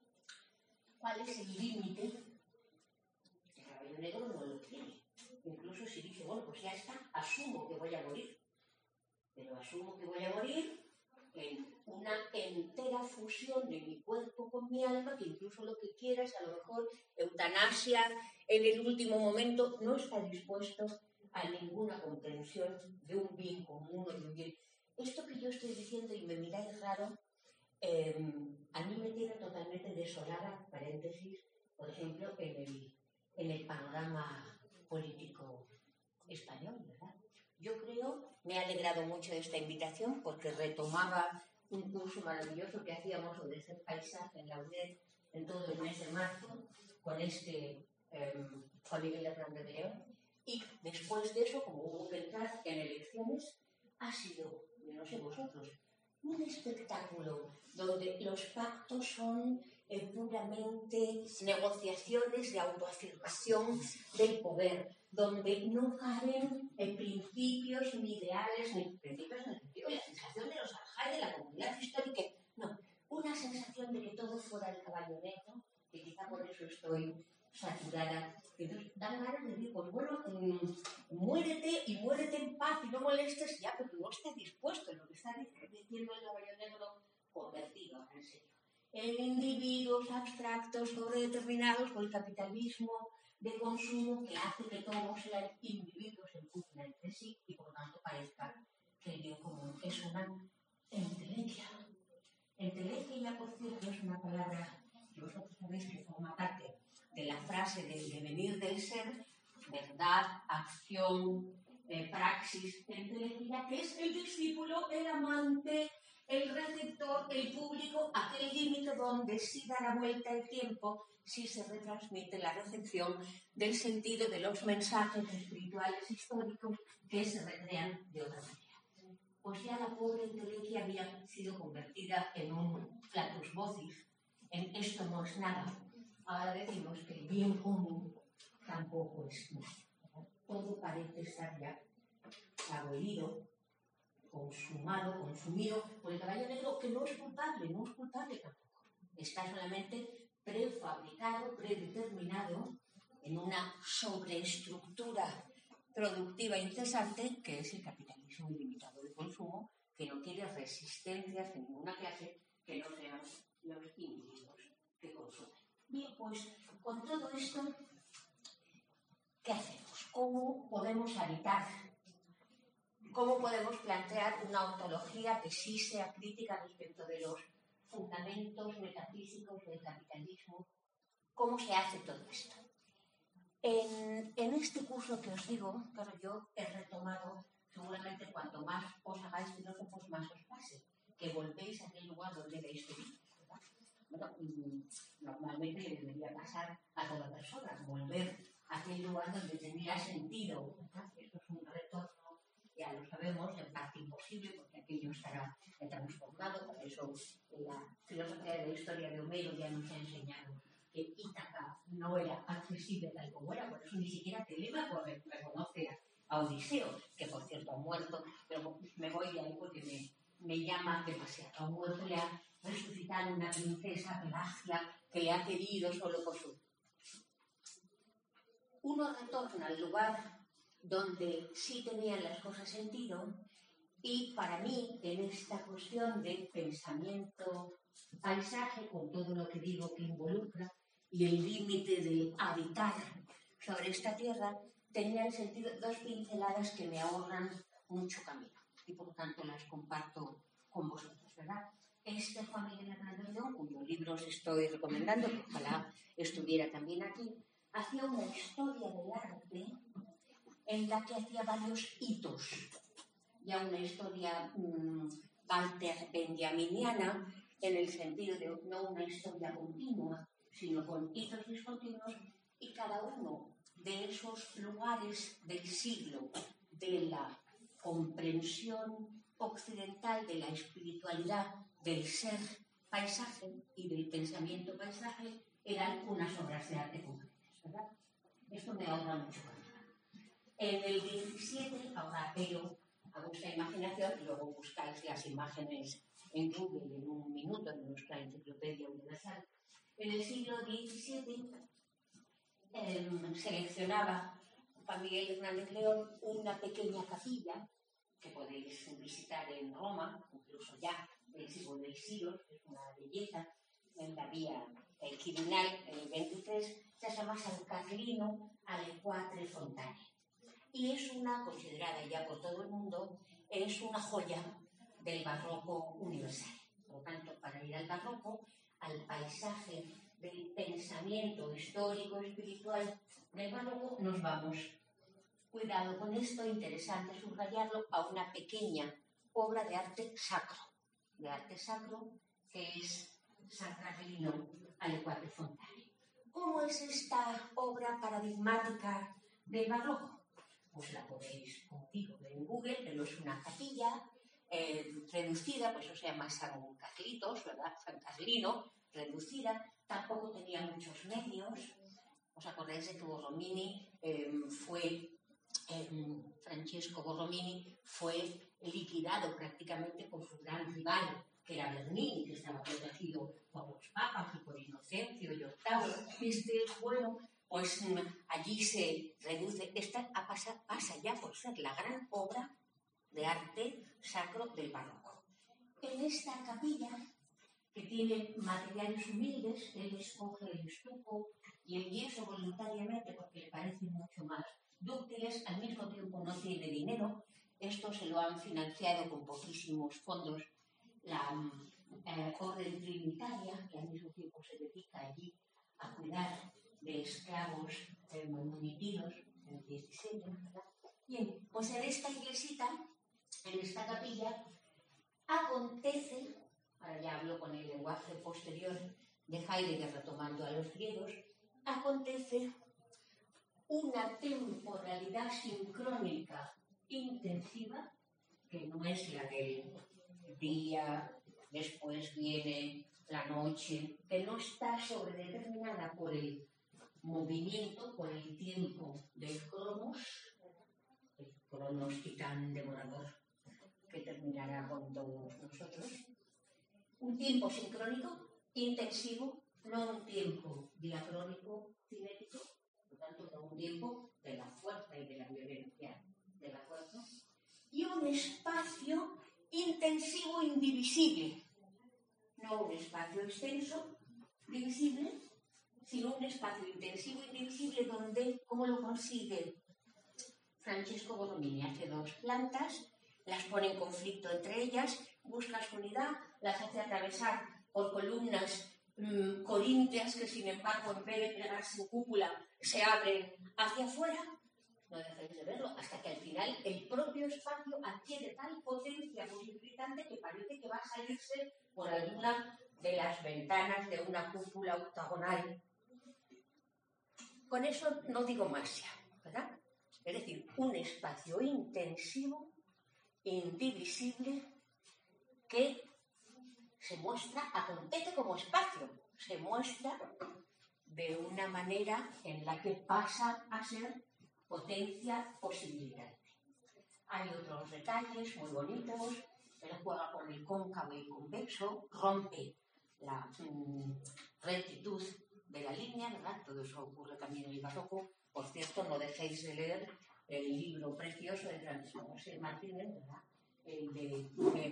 Speaker 1: ¿cuál es el límite? El caballo negro no lo tiene. Incluso si dice, bueno, pues ya está, asumo que voy a morir. Pero asumo que voy a morir en una entera fusión de mi cuerpo con mi alma, que incluso lo que quieras, a lo mejor eutanasia en el último momento, no está dispuesto a ninguna comprensión de un bien común o de un bien. Esto que yo estoy diciendo y me miráis raro, a mí me tiene totalmente desolada, paréntesis, por ejemplo, en el panorama político español, ¿verdad? Yo creo, me ha alegrado mucho esta invitación porque retomaba un curso maravilloso que hacíamos sobre ese paisaje en la UNED en todo el mes de marzo con Juan Miguel Hernández de León. Y después de eso, como hubo que entrar en elecciones, ha sido, no sé vosotros, un espectáculo donde los pactos son puramente negociaciones de autoafirmación del poder, donde no caben principios ni ideales, ni principios ni principios, la sensación de los aljaes de la comunidad histórica, no, una sensación de que todo fuera el caballo negro, que quizá por eso estoy saturada. Entonces, dan ganas de decir, pues bueno, muérete y muérete en paz y no molestes ya, pero no está dispuesto en lo que está diciendo el caballo negro convertido, en serio, en individuos abstractos sobredeterminados por el capitalismo de consumo que hace que todos sean individuos en función entre sí y por tanto parezca que el bien común es una entelequia. Entelequia, por cierto, es una palabra que vosotros sabéis que forma parte de la frase del devenir del ser, verdad, acción, praxis, entelequia, que es el discípulo, el amante, el receptor, el público, aquel límite donde sí da la vuelta el tiempo, sí se retransmite la recepción del sentido de los mensajes espirituales históricos que se recrean de otra manera. Pues ya la pobre entelequia había sido convertida en un flatus vocis, en esto no es nada. Ahora decimos que el bien común tampoco es nada. Todo parece estar ya abolido, consumado, consumido por el caballo negro, que no es culpable tampoco. Está solamente prefabricado, predeterminado en una sobreestructura productiva incesante que es el capitalismo ilimitado de consumo, que no quiere resistencias de ninguna clase que no sean los individuos que consumen. Bien, pues con todo esto, ¿qué hacemos? ¿Cómo podemos habitar? ¿Cómo podemos plantear una ontología que sí sea crítica respecto de los fundamentos metafísicos del capitalismo? ¿Cómo se hace todo esto? En este curso que os digo, claro, yo he retomado, seguramente cuanto más os hagáis filósofos, más os pase, que volvéis a aquel lugar donde leéis teoría, ¿verdad? Bueno, normalmente le debería pasar a toda persona, volver a aquel lugar donde tenía sentido, ¿verdad? Esto es un retorno, ya lo sabemos, en parte imposible, porque aquello estará transformado. Por eso la filosofía de la historia de Homero ya nos ha enseñado que Ítaca no era accesible tal como era, por eso ni siquiera Telémaco reconoce a Odiseo, que por cierto ha muerto, pero me voy de ahí porque me llama demasiado. Ha muerto, le ha resucitado una princesa Pelagia que le ha querido solo por su... Uno retorna al lugar donde sí tenían las cosas sentido, y para mí, en esta cuestión de pensamiento paisaje, con todo lo que digo que involucra, y el límite de habitar sobre esta tierra, tenían sentido dos pinceladas que me ahorran mucho camino, y por tanto las comparto con vosotros, ¿verdad? Juan Miguel Hernández León, cuyo libro os estoy recomendando, que ojalá estuviera también aquí, hacía una historia del arte en la que hacía varios hitos, ya una historia Walter benjaminiana, en el sentido de no una historia continua, sino con hitos discontinuos, y cada uno de esos lugares del siglo de la comprensión occidental de la espiritualidad del ser paisaje y del pensamiento paisaje eran unas obras de arte concretas, ¿verdad? Esto me ahorra mucho camino. En el 17, ahora apelo a vuestra imaginación, y luego buscáis las imágenes en Google en un minuto en nuestra enciclopedia universal. En el siglo XVII seleccionaba Juan Miguel Hernández León una pequeña capilla que podéis visitar en Roma, incluso ya del siglo del Silos, que es una belleza, en la vía Quirinal, en el 23, se llama San Carlino alle Quattro Fontane. Y es una, considerada ya por todo el mundo, es una joya del barroco universal. Por lo tanto, para ir al barroco, al paisaje del pensamiento histórico espiritual del barroco, nos vamos. Cuidado con esto, interesante subrayarlo, a una pequeña obra de arte sacro, que es San Carlino alle Quattro Fontane. ¿Cómo es esta obra paradigmática del barroco? Pues la podéis, como digo, ver en Google, pero es una capilla reducida, pues eso se llama San Carlitos, ¿verdad? San Carlino, reducida, tampoco tenía muchos medios. ¿Os acordáis de que Borromini Francesco Borromini fue liquidado prácticamente por su gran rival, que era Bernini, que estaba protegido por los papas y por Inocencio y VIII. Bueno, pues allí se reduce. Esta pasa ya por ser la gran obra de arte sacro del barroco. En esta capilla, que tiene materiales humildes, él escoge el estuco y el yeso voluntariamente porque le parecen mucho más dúctiles, al mismo tiempo no tiene dinero. Esto se lo han financiado con poquísimos fondos la Orden Trinitaria, que al mismo tiempo se dedica allí a cuidar de esclavos manumitirados en el 17, ¿verdad? Bien, pues en esta iglesita, en esta capilla, acontece, ahora ya hablo con el lenguaje posterior de Heidegger retomando a los griegos, acontece una temporalidad sincrónica intensiva, que no es la del día, después viene la noche, que no está sobredeterminada por el movimiento, por el tiempo del cronos, el cronos titán devorador que terminará con todos nosotros. Un tiempo sincrónico, intensivo, no un tiempo diacrónico, cinético, tanto, de un tiempo de la fuerza y de la violencia de la fuerza, y un espacio intensivo indivisible, no un espacio extenso, divisible, sino un espacio intensivo indivisible donde, ¿cómo lo consigue Francesco Borromini? Hace dos plantas, las pone en conflicto entre ellas, busca su unidad, las hace atravesar por columnas corínteas que, sin embargo, en vez de plegarse en cúpula, se abren hacia afuera. No dejáis de verlo, hasta que al final el propio espacio adquiere tal potencia posibilitante que parece que va a salirse por alguna de las ventanas de una cúpula octagonal. Con eso no digo más ya, ¿verdad? Es decir, un espacio intensivo, indivisible, que se muestra, acontece como espacio, se muestra de una manera en la que pasa a ser potencia posibilitante. Hay otros detalles muy bonitos, él juega con el cóncavo y el convexo, rompe la rectitud de la línea, ¿verdad? Todo eso ocurre también en el barroco. Por cierto, no dejéis de leer el libro precioso de Francisco José Martínez, ¿verdad? El de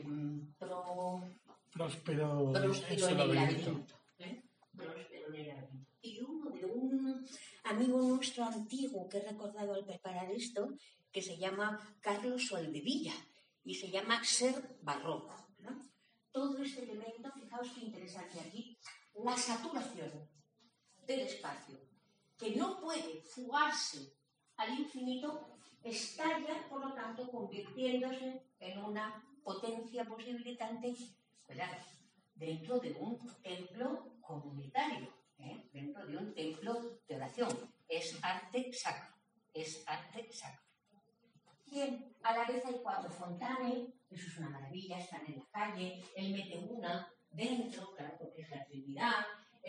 Speaker 1: Próspero en el laberinto. Próspero en el laberinto. Y uno de un amigo nuestro antiguo que he recordado al preparar esto, que se llama Carlos Soldevilla, y se llama Ser Barroco, ¿no? Todo este elemento, fijaos qué interesante aquí, la saturación del espacio, que no puede fugarse al infinito, estalla, por lo tanto, convirtiéndose en una potencia posibilitante, ¿verdad?, dentro de un templo comunitario, dentro de un templo de oración. Es arte sacro, es arte sacro. Bien, a la vez hay 4 fontanes, eso es una maravilla, están en la calle, él mete una dentro, claro, porque es la Trinidad,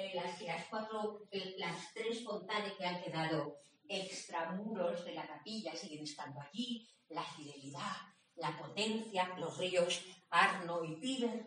Speaker 1: las 3 fontanes que han quedado extramuros de la capilla siguen estando allí, la fidelidad, la potencia, los ríos Arno y Tíber.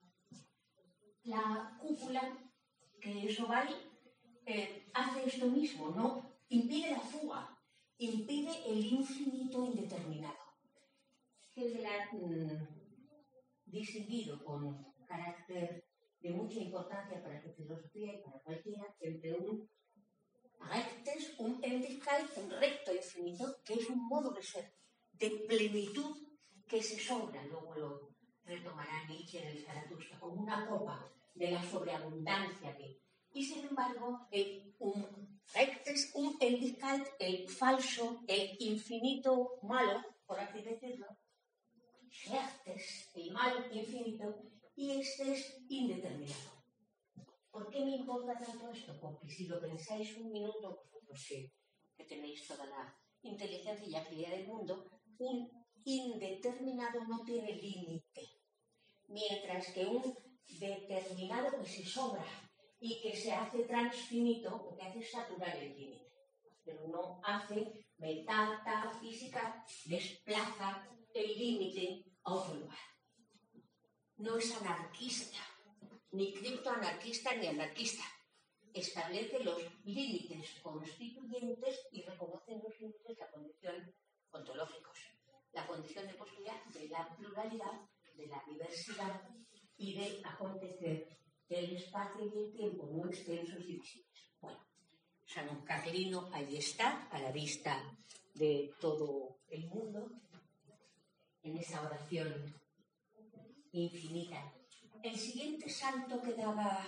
Speaker 1: La cúpula, que eso vale, hace esto mismo, ¿no? Impide la fuga, impide el infinito indeterminado. Hegel ha distinguido con carácter de mucha importancia para su filosofía y para cualquiera entre un rectes, un Endlichkeit, un recto infinito, que es un modo de ser, de plenitud que se sobra, luego lo retomará Nietzsche en el Zaratustra, como una copa de la sobreabundancia que... Y sin embargo, un rectes, un Endlichkeit, el falso, el infinito malo, por así decirlo, rectes, el mal infinito, y este es indeterminado. ¿Por qué me importa tanto esto? Porque si lo pensáis un minuto, vosotros que tenéis toda la inteligencia y agilidad del mundo, un indeterminado no tiene límite, mientras que un determinado que se sobra y que se hace transfinito, lo que hace es saturar el límite, pero no hace metafísica, desplaza el límite a otro lugar. No es anarquista, ni criptoanarquista ni anarquista. Establece los límites constituyentes y reconoce los límites de la condición ontológicos, la condición de posibilidad de la pluralidad, de la diversidad y de acontecer del espacio y del tiempo muy extensos y visibles. Bueno, San Carlino ahí está, a la vista de todo el mundo, en esa oración infinita. El siguiente salto que daba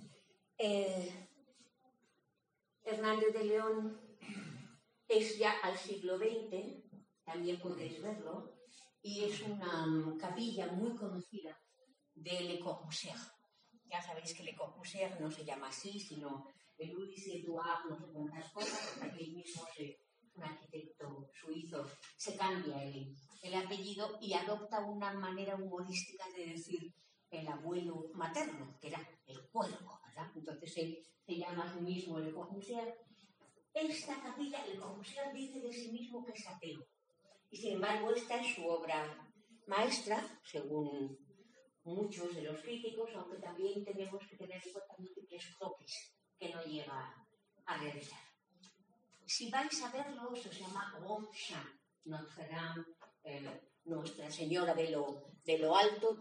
Speaker 1: Hernández de León es ya al siglo XX, también podéis verlo, y es una capilla muy conocida de Le Corbusier. Ya sabéis que Le Corbusier no se llama así, sino Louis Edouard, no sé cuántas cosas, porque él mismo un arquitecto suizo, se cambia el apellido y adopta una manera humorística de decir el abuelo materno, que era el cuervo, ¿verdad? Entonces él se llama a sí mismo Le Corbusier. Esta capilla, Le Corbusier dice de sí mismo que es ateo. Y sin embargo, esta es su obra maestra, según muchos de los críticos, aunque también tenemos que tener en cuenta múltiples croquis que no llega a realizar. Si vais a verlo, se llama Ronchamp, Notre Dame, Nuestra Señora de lo Alto,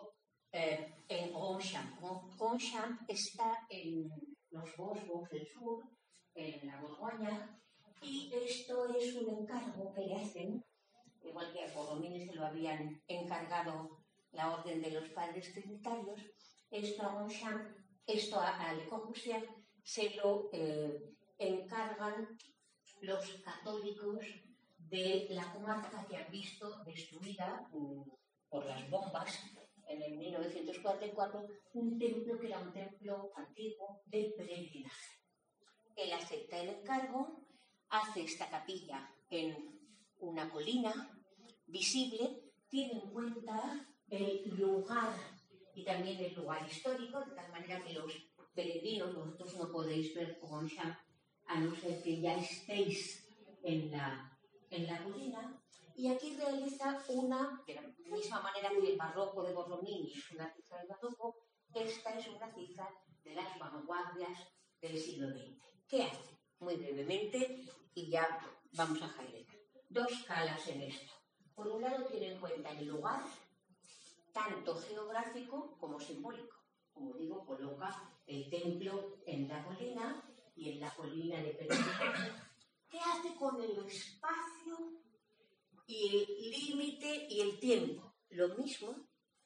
Speaker 1: en Ronchamp. Ronchamp está en los Vosgos del Sur, en la Borgoña, y esto es un encargo que le hacen, igual que a Borromini se lo habían encargado la Orden de los Padres Trinitarios, esto a Ronchamp, esto a Le Corbusier, se lo encargan los católicos de la comarca que han visto destruida por las bombas en el 1944, un templo que era un templo antiguo de peregrinaje. Él acepta el encargo, hace esta capilla en una colina visible, tiene en cuenta el lugar y también el lugar histórico, de tal manera que los peregrinos, vosotros no podéis ver Ronchamp a no ser que ya estéis en la colina, y aquí realiza una, de la misma manera que el barroco de Borromini es una cifra del barroco, esta es una cifra de las vanguardias del siglo XX. ¿Qué hace? Muy brevemente, y ya vamos a Heidegger. Dos calas en esto. Por un lado tiene en cuenta el lugar, tanto geográfico como simbólico. Como digo, coloca el templo en la colina y en la colina de peregrinaje. ¿Qué hace con el espacio y el límite y el tiempo? Lo mismo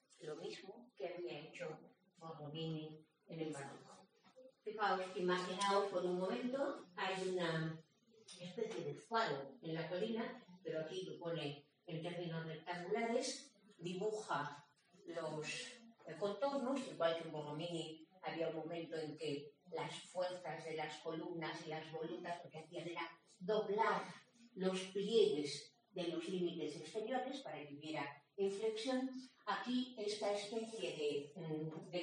Speaker 1: que había hecho Borromini en el barroco. Fijaos, imaginaos por un momento, hay una especie de faro en la colina, pero aquí lo pone en términos rectangulares, dibuja los contornos, igual que en Borromini había un momento en que las fuerzas de las columnas y las volutas lo que hacían era doblar los pliegues de los límites exteriores para que hubiera inflexión. Aquí esta especie de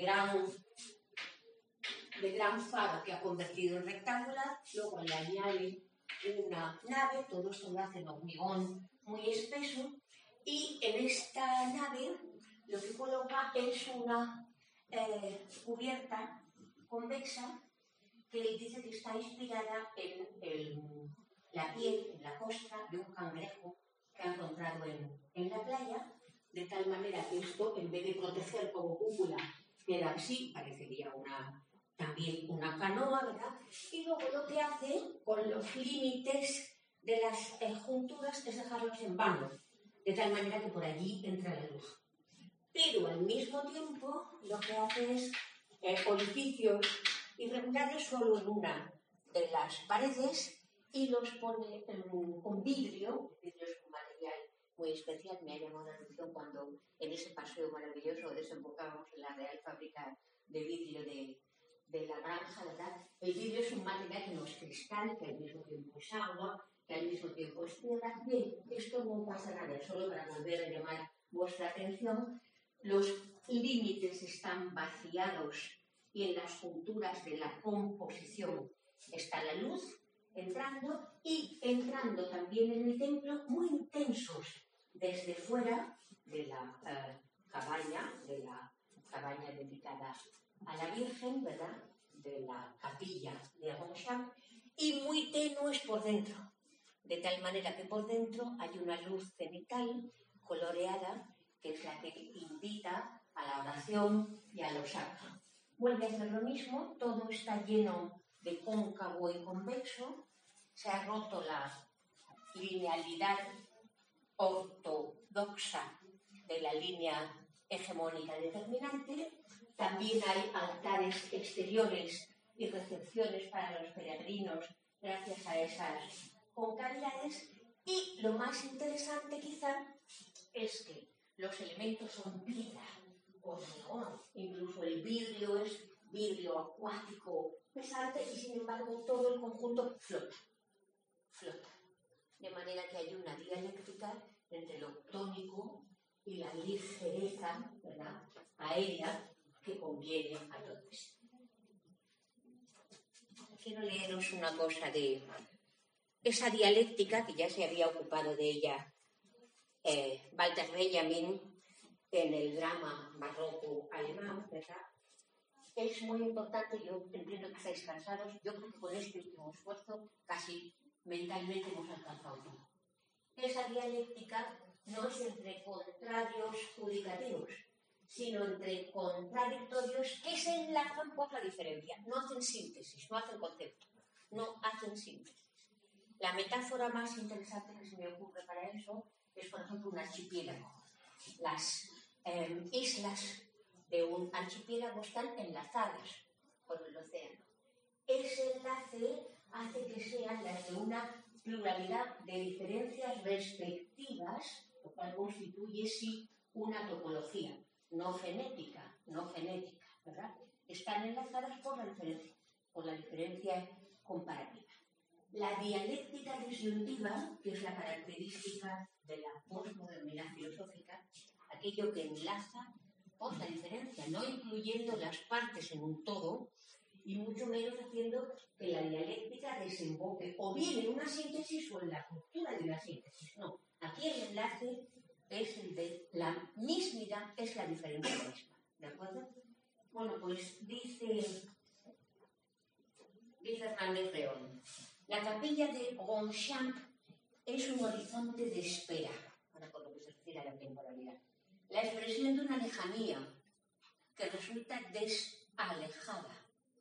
Speaker 1: gran faro que ha convertido en rectangular, luego le añade una nave, todo esto lo hace en hormigón muy espeso, y en esta nave lo que coloca es una cubierta convexa que dice que está inspirada en la piel, en la costra de un cangrejo que ha encontrado en la playa, de tal manera que esto, en vez de proteger como cúpula, queda así, parecería también una canoa, ¿verdad? Y luego lo que hace con los límites de las junturas es dejarlos en vano, de tal manera que por allí entra la luz. Pero al mismo tiempo lo que hace es orificios irregulares solo en una de las paredes y los pone con vidrio. El vidrio es un material muy especial. Me ha llamado la atención cuando en ese paseo maravilloso desembocábamos en la Real Fábrica de Vidrio de la Granja, ¿verdad? El vidrio es un material que no es cristal, que al mismo tiempo es agua, que al mismo tiempo es tierra. Bien, esto no pasa nada, solo para volver a llamar vuestra atención. Los límites están vaciados y en las junturas de la composición está la luz entrando y entrando también en el templo muy intensos desde fuera de la cabaña dedicada a la Virgen, ¿verdad?, de la capilla de Ronchamp, y muy tenues por dentro, de tal manera que por dentro hay una luz cenital coloreada que es la que invita a la oración y a los actos. Vuelve a hacer lo mismo, todo está lleno de cóncavo y convexo, se ha roto la linealidad ortodoxa de la línea hegemónica determinante. También hay altares exteriores y recepciones para los peregrinos gracias a esas concavidades. Y lo más interesante quizá es que los elementos son piedra, hormigón, incluso el vidrio es vidrio acuático pesante y sin embargo todo el conjunto flota. De manera que hay una dialéctica entre lo tónico y la ligereza, ¿verdad?, aérea que conviene a todos. Quiero leeros una cosa de esa dialéctica que ya se había ocupado de ella Walter Benjamin en el drama barroco alemán, ¿verdad? Es muy importante, yo entiendo que estáis cansados, yo creo que con este último esfuerzo casi mentalmente hemos alcanzado todo. Esa dialéctica no es entre contrarios judicativos, sino entre contradictorios que se enlazan por la diferencia. No hacen síntesis, no hacen concepto, no hacen síntesis. La metáfora más interesante que se me ocurre para eso es, por ejemplo, un archipiélago. Las islas de un archipiélago están enlazadas por el océano. Ese enlace hace que sean las de una pluralidad de diferencias respectivas, lo cual constituye, sí, una topología, no genética, ¿verdad? Están enlazadas por la diferencia comparativa. La dialéctica disyuntiva, que es la característica de la posmodernidad filosófica, aquello que enlaza por la diferencia, no incluyendo las partes en un todo, y mucho menos haciendo que la dialéctica desemboque o bien en una síntesis o en la ruptura de una síntesis. No, aquí el enlace es el de la mismidad, es la diferencia misma. ¿De acuerdo? Bueno, pues dice Fernández León, la capilla de Ronchamp es un horizonte de espera, para con lo que se refiere a la temporalidad. La expresión de una lejanía que resulta desalejada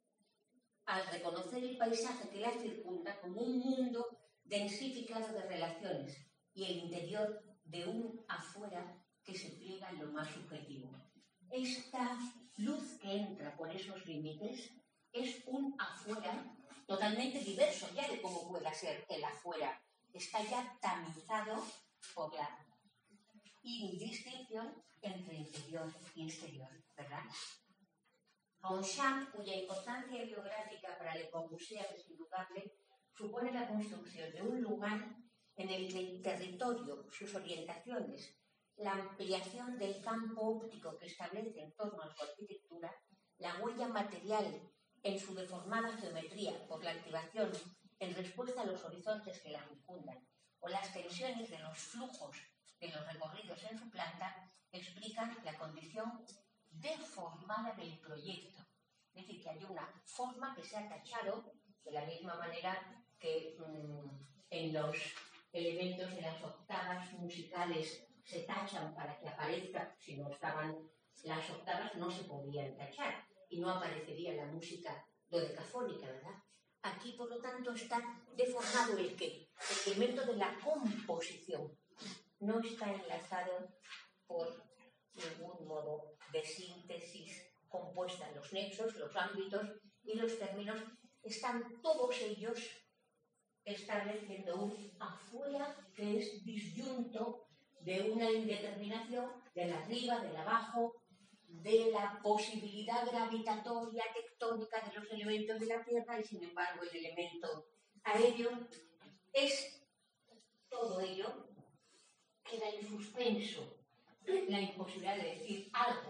Speaker 1: al reconocer el paisaje que la circunda como un mundo densificado de relaciones y el interior de un afuera que se pliega en lo más subjetivo. Esta luz que entra por esos límites es un afuera totalmente diverso ya de cómo pueda ser el afuera. Está ya tamizado por la indistinción entre interior y exterior, ¿verdad? Ronchamp, cuya importancia biográfica para Le Corbusier es indudable, supone la construcción de un lugar en el que el territorio, sus orientaciones, la ampliación del campo óptico que establece en torno a su arquitectura, la huella material en su deformada geometría por la activación en respuesta a los horizontes que la circundan, o las tensiones de los flujos de los recorridos en su planta, explican la condición deformada del proyecto. Es decir, que hay una forma que se ha tachado de la misma manera que en los elementos de las octavas musicales se tachan para que aparezca. Si no estaban las octavas no se podían tachar y no aparecería la música dodecafónica, ¿verdad? Aquí, por lo tanto, está deformado el qué, el elemento de la composición. No está enlazado por ningún modo de síntesis compuesta. Los nexos, los ámbitos y los términos están todos ellos estableciendo un afuera que es disyunto de una indeterminación del arriba, del abajo, de la posibilidad gravitatoria tectónica de los elementos de la Tierra y, sin embargo, el elemento aéreo es todo ello queda en suspenso. La imposibilidad de decir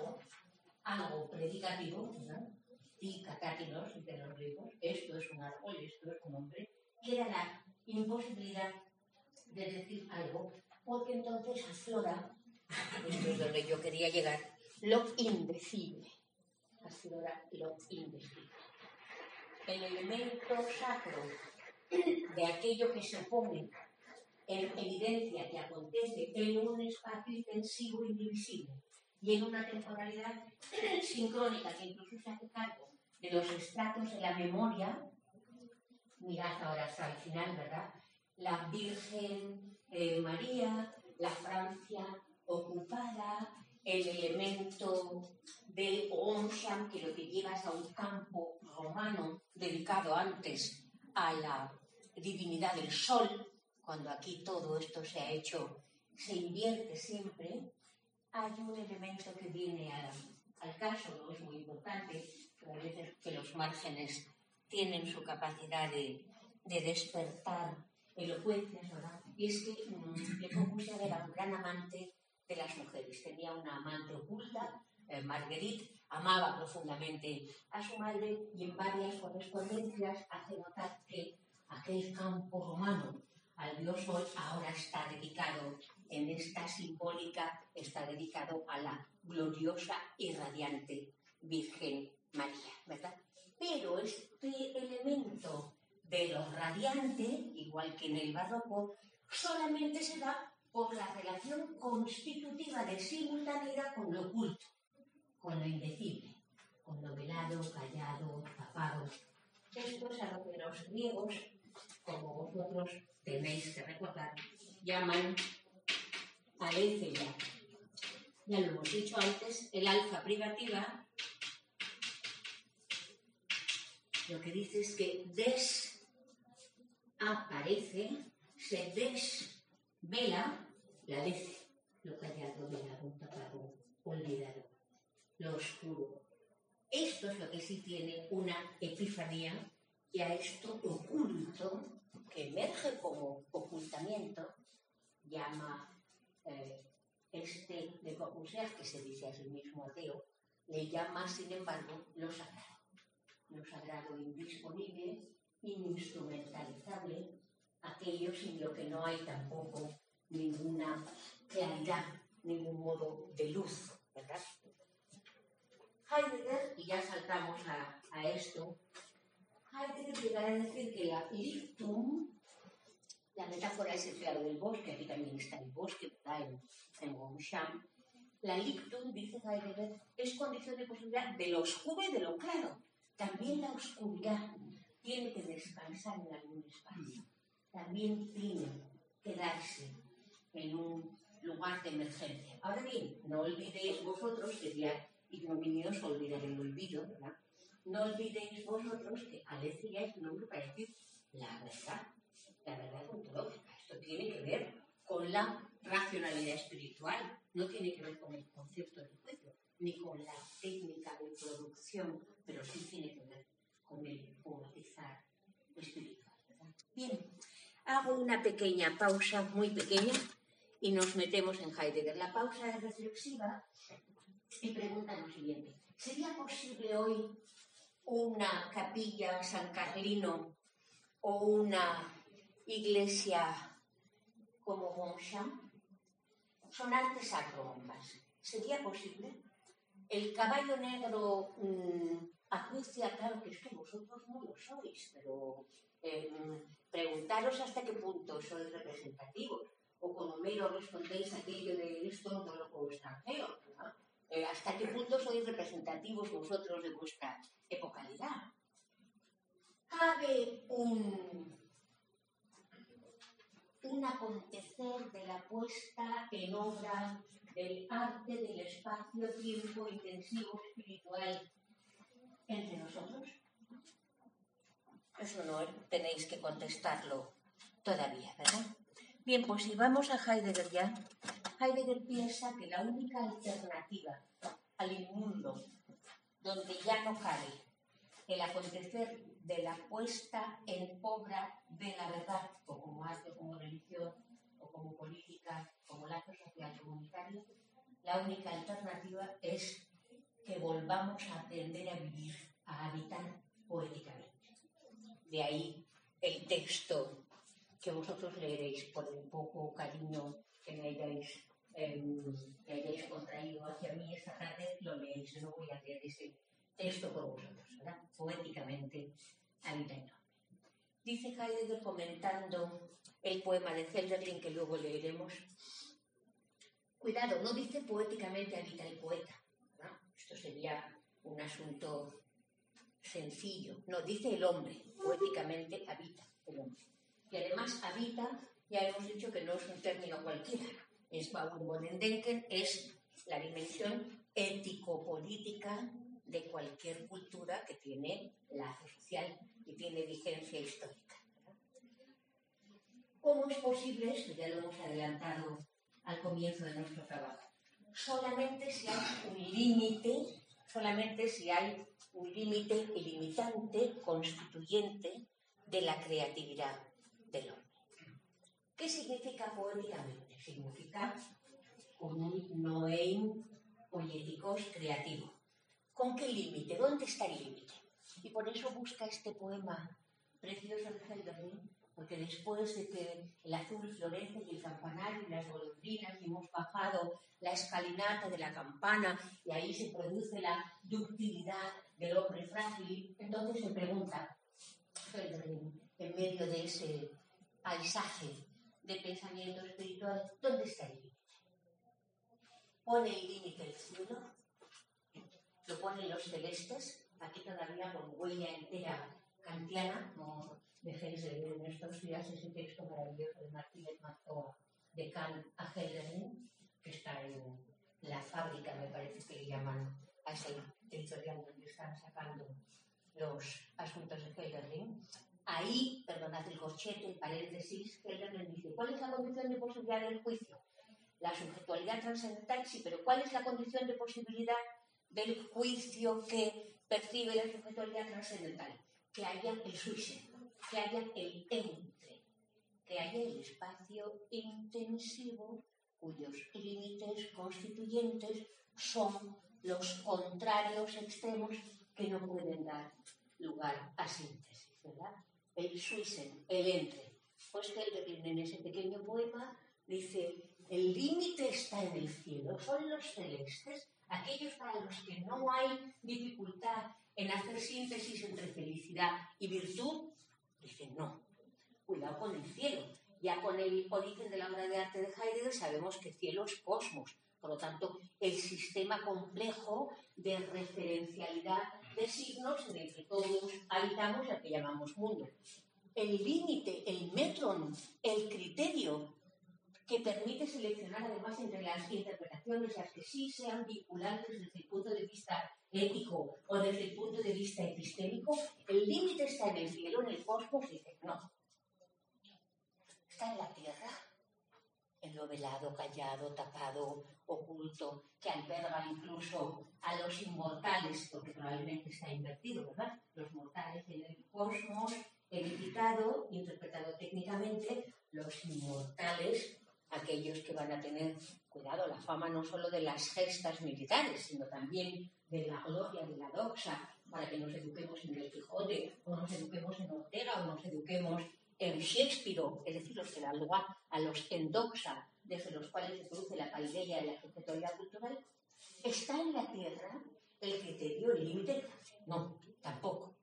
Speaker 1: algo predicativo, ¿no? Y catátinos de los griegos, esto es un árbol, esto es un hombre, queda la imposibilidad de decir algo, porque entonces aflora, esto es donde yo quería llegar, lo indecible. Aflora lo indecible. El elemento sacro de aquello que se pone en evidencia que acontece en un espacio intensivo indivisible y en una temporalidad sincrónica que incluso se hace cargo de los estratos de la memoria. Mirad ahora hasta el final, ¿verdad? La Virgen María, la Francia ocupada, el elemento de Ronchamp, que lo que lleva es a un campo romano dedicado antes a la divinidad del sol. Cuando aquí todo esto se ha hecho, se invierte siempre, hay un elemento que viene al caso, no es muy importante, pero a veces que los márgenes tienen su capacidad de despertar elocuencias, ¿verdad? Y es que Le Corbusier era un gran amante de las mujeres, tenía una amante oculta, Marguerite, amaba profundamente a su madre y en varias correspondencias hace notar que aquel campo romano al dios Sol ahora está dedicado, en esta simbólica, está dedicado a la gloriosa y radiante Virgen María, ¿verdad? Pero este elemento de lo radiante, igual que en el barroco, solamente se da por la relación constitutiva de simultaneidad con lo oculto, con lo indecible, con lo velado, callado, tapado. Esto es a lo que los griegos, como vosotros tenéis que recordar, llaman aletheia. Ya lo hemos dicho antes, el alfa privativa lo que dice es que desaparece, se desvela la lece, lo callado, velado, tapado, olvidado, lo oscuro. Esto es lo que sí tiene una epifanía, y a esto oculto, que emerge como ocultamiento, llama de Corbusier, que se dice a sí mismo ateo, le llama, sin embargo, lo sagrado. Lo sagrado indisponible, ininstrumentalizable, aquello sin lo que no hay tampoco ninguna claridad, ningún modo de luz, ¿verdad? Heidegger, y ya saltamos a esto, Heidegger llegará a decir que la Lichtung, la metáfora es el claro del bosque, aquí también está el bosque, ¿verdad? En Gomsham. La Lichtung, dice Heidegger, es condición de posibilidad de lo oscuro y de lo claro. También la oscuridad tiene que descansar en algún espacio. También tiene que darse en un lugar de emergencia. Ahora bien, no olvidéis vosotros, sería ignominioso olvidar el olvido, ¿verdad? No olvidéis vosotros que aletheia es un nombre para decir la verdad ontológica. Esto tiene que ver con la racionalidad espiritual, no tiene que ver con el concepto del juicio, ni con la técnica de producción, pero sí tiene que ver con el poetizar espiritual, ¿verdad? Bien, hago una pequeña pausa, muy pequeña, y nos metemos en Heidegger. La pausa es reflexiva y pregunta lo siguiente: ¿sería posible hoy una capilla San Carlino o una iglesia como Gomsham? Son artes sacromontas. ¿Sería posible? El caballo negro acucia, claro que es que vosotros no lo sois, pero preguntaros hasta qué punto sois representativos. O con Homero respondéis aquello de esto no lo puedo extranjero, ¿no? ¿Hasta qué punto sois representativos vosotros de vuestra epocalidad? ¿Cabe un acontecer de la puesta en obra del arte del espacio-tiempo intensivo espiritual entre nosotros? Eso no tenéis que contestarlo todavía, ¿verdad? Bien, pues si vamos a Heidegger ya, Heidegger piensa que la única alternativa al inmundo, donde ya no cabe el acontecer de la puesta en obra de la verdad, o como arte, o como religión, o como política, como lazo social comunitario, la única alternativa es que volvamos a aprender a vivir, a habitar poéticamente. De ahí el texto que vosotros leeréis, por el poco cariño que me hayáis contraído hacia mí esta tarde, lo leéis. No voy a leer ese texto por vosotros, ¿verdad? Poéticamente habitando. Dice Heidegger, comentando el poema de Hölderlin, que luego leeremos, cuidado, no dice poéticamente habita el poeta, ¿no? Esto sería un asunto sencillo. No, dice el hombre, poéticamente habita el hombre. Y además habita, ya hemos dicho que no es un término cualquiera, es Baden-Denken, es la dimensión ético-política de cualquier cultura que tiene lazo social y tiene vigencia histórica, ¿verdad? ¿Cómo es posible esto? Ya lo hemos adelantado al comienzo de nuestro trabajo. Solamente si hay un límite ilimitante, constituyente de la creatividad del hombre. ¿Qué significa poéticamente? Significa un noein poéticos creativo. ¿Con qué límite? ¿Dónde está el límite? Y por eso busca este poema precioso de Hölderlin, porque después de que el azul florece y el campanario y las golondrinas, y hemos bajado la escalinata de la campana y ahí se produce la ductilidad del hombre frágil, entonces se pregunta Hölderlin, en medio de ese paisaje de pensamiento espiritual, ¿dónde está el límite? ¿Pone el límite el cielo? ¿Lo ponen los celestes? Aquí todavía con huella entera kantiana, no dejéis de ver en estos días ese texto maravilloso de Martínez Marzoa de Kant a Hölderlin, que está en la fábrica, me parece que le llaman a ese editorial donde están sacando los asuntos de Hölderlin. Ahí, perdonad el corchete, el paréntesis, Hölderlin dice, ¿cuál es la condición de posibilidad del juicio? La subjetualidad trascendental, sí, pero ¿cuál es la condición de posibilidad del juicio que percibe la subjetualidad trascendental? Que haya el suise, que haya el entre, que haya el espacio intensivo cuyos límites constituyentes son los contrarios extremos que no pueden dar lugar a síntesis, ¿verdad? El suisen, el entre. Pues que en ese pequeño poema dice, el límite está en el cielo, son los celestes, aquellos para los que no hay dificultad en hacer síntesis entre felicidad y virtud. Dicen, no, cuidado con el cielo. Ya con el origen de la obra de arte de Heidegger sabemos que cielo es cosmos. Por lo tanto, el sistema complejo de referencialidad de signos en el que todos habitamos y al que llamamos mundo. El límite, el metron, el criterio que permite seleccionar además entre las interpretaciones, las que sí sean vinculantes desde el punto de vista ético o desde el punto de vista epistémico, el límite está en el cielo, en el cosmos, dice, no. Está en la tierra, en lo velado, callado, tapado, oculto, que alberga incluso a los inmortales, porque probablemente está invertido, ¿verdad? Los mortales en el cosmos, edificado, interpretado técnicamente, los inmortales, aquellos que van a tener, cuidado, la fama no solo de las gestas militares, sino también de la gloria, de la doxa, para que nos eduquemos en el Quijote, o nos eduquemos en Ortega, o nos eduquemos en Shakespeare, es decir, los que dan lugar a los endoxa, desde los cuales se produce la paideia de la subjetualidad cultural. ¿Está en la tierra el criterio, el límite? No, tampoco.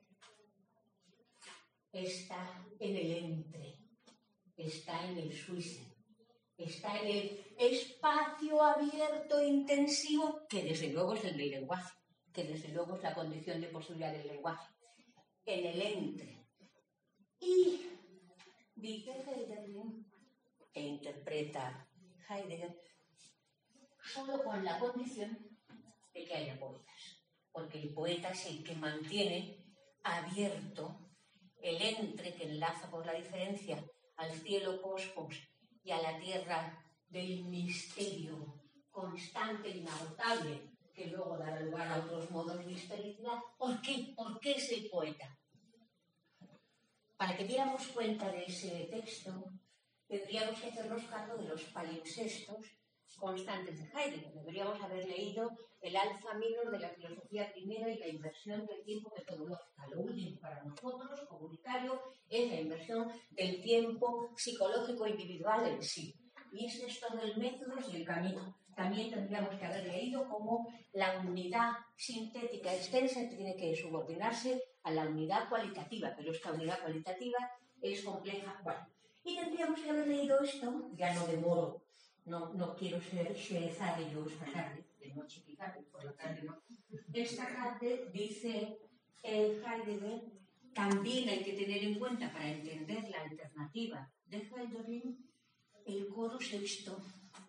Speaker 1: Está en el entre, está en el suise, está en el espacio abierto e intensivo, que desde luego es el del lenguaje, que desde luego es la condición de posibilidad del lenguaje, en el entre. Y dice Heidegger, e interpreta Heidegger, solo con la condición de que haya poetas, porque el poeta es el que mantiene abierto el entre que enlaza por la diferencia al cielo cosmos y a la tierra del misterio constante e inagotable, que luego dará lugar a otros modos de historicidad. ¿Por qué? ¿Por qué es el poeta? Para que diéramos cuenta de ese texto, tendríamos que hacernos cargo de los palimpsestos constantes de Heidegger. Deberíamos haber leído el alfa minor de la filosofía primera y la inversión del tiempo metodológica. Lo último para nosotros, comunitario, es la inversión del tiempo psicológico individual en sí. Y este es todo el método y el camino. También tendríamos que haber leído cómo la unidad sintética extensa tiene que subordinarse a la unidad cualitativa, pero esta unidad cualitativa es compleja. Bueno, y tendríamos que haber leído esto, ya no demoro, no quiero ser Sherezade yo esta tarde, de noche quizás, por la tarde no. Esta tarde, dice Heidegger, también hay que tener en cuenta para entender la alternativa de Heidegger el coro sexto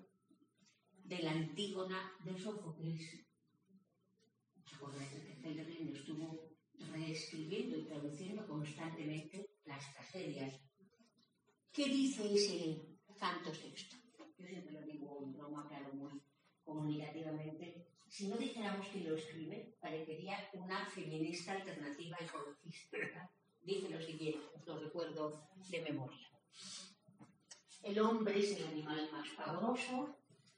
Speaker 1: de la Antígona de Sófocles. ¿Os acordáis de que Heidegger estuvo reescribiendo y traduciendo constantemente las tragedias? ¿Qué dice ese canto sexto? Yo siempre lo digo en broma, claro, muy comunicativamente. Si no dijéramos que lo escribe, parecería una feminista alternativa ecologista, ¿verdad? Dice lo siguiente, os lo recuerdo de memoria. El hombre es el animal más pavoroso,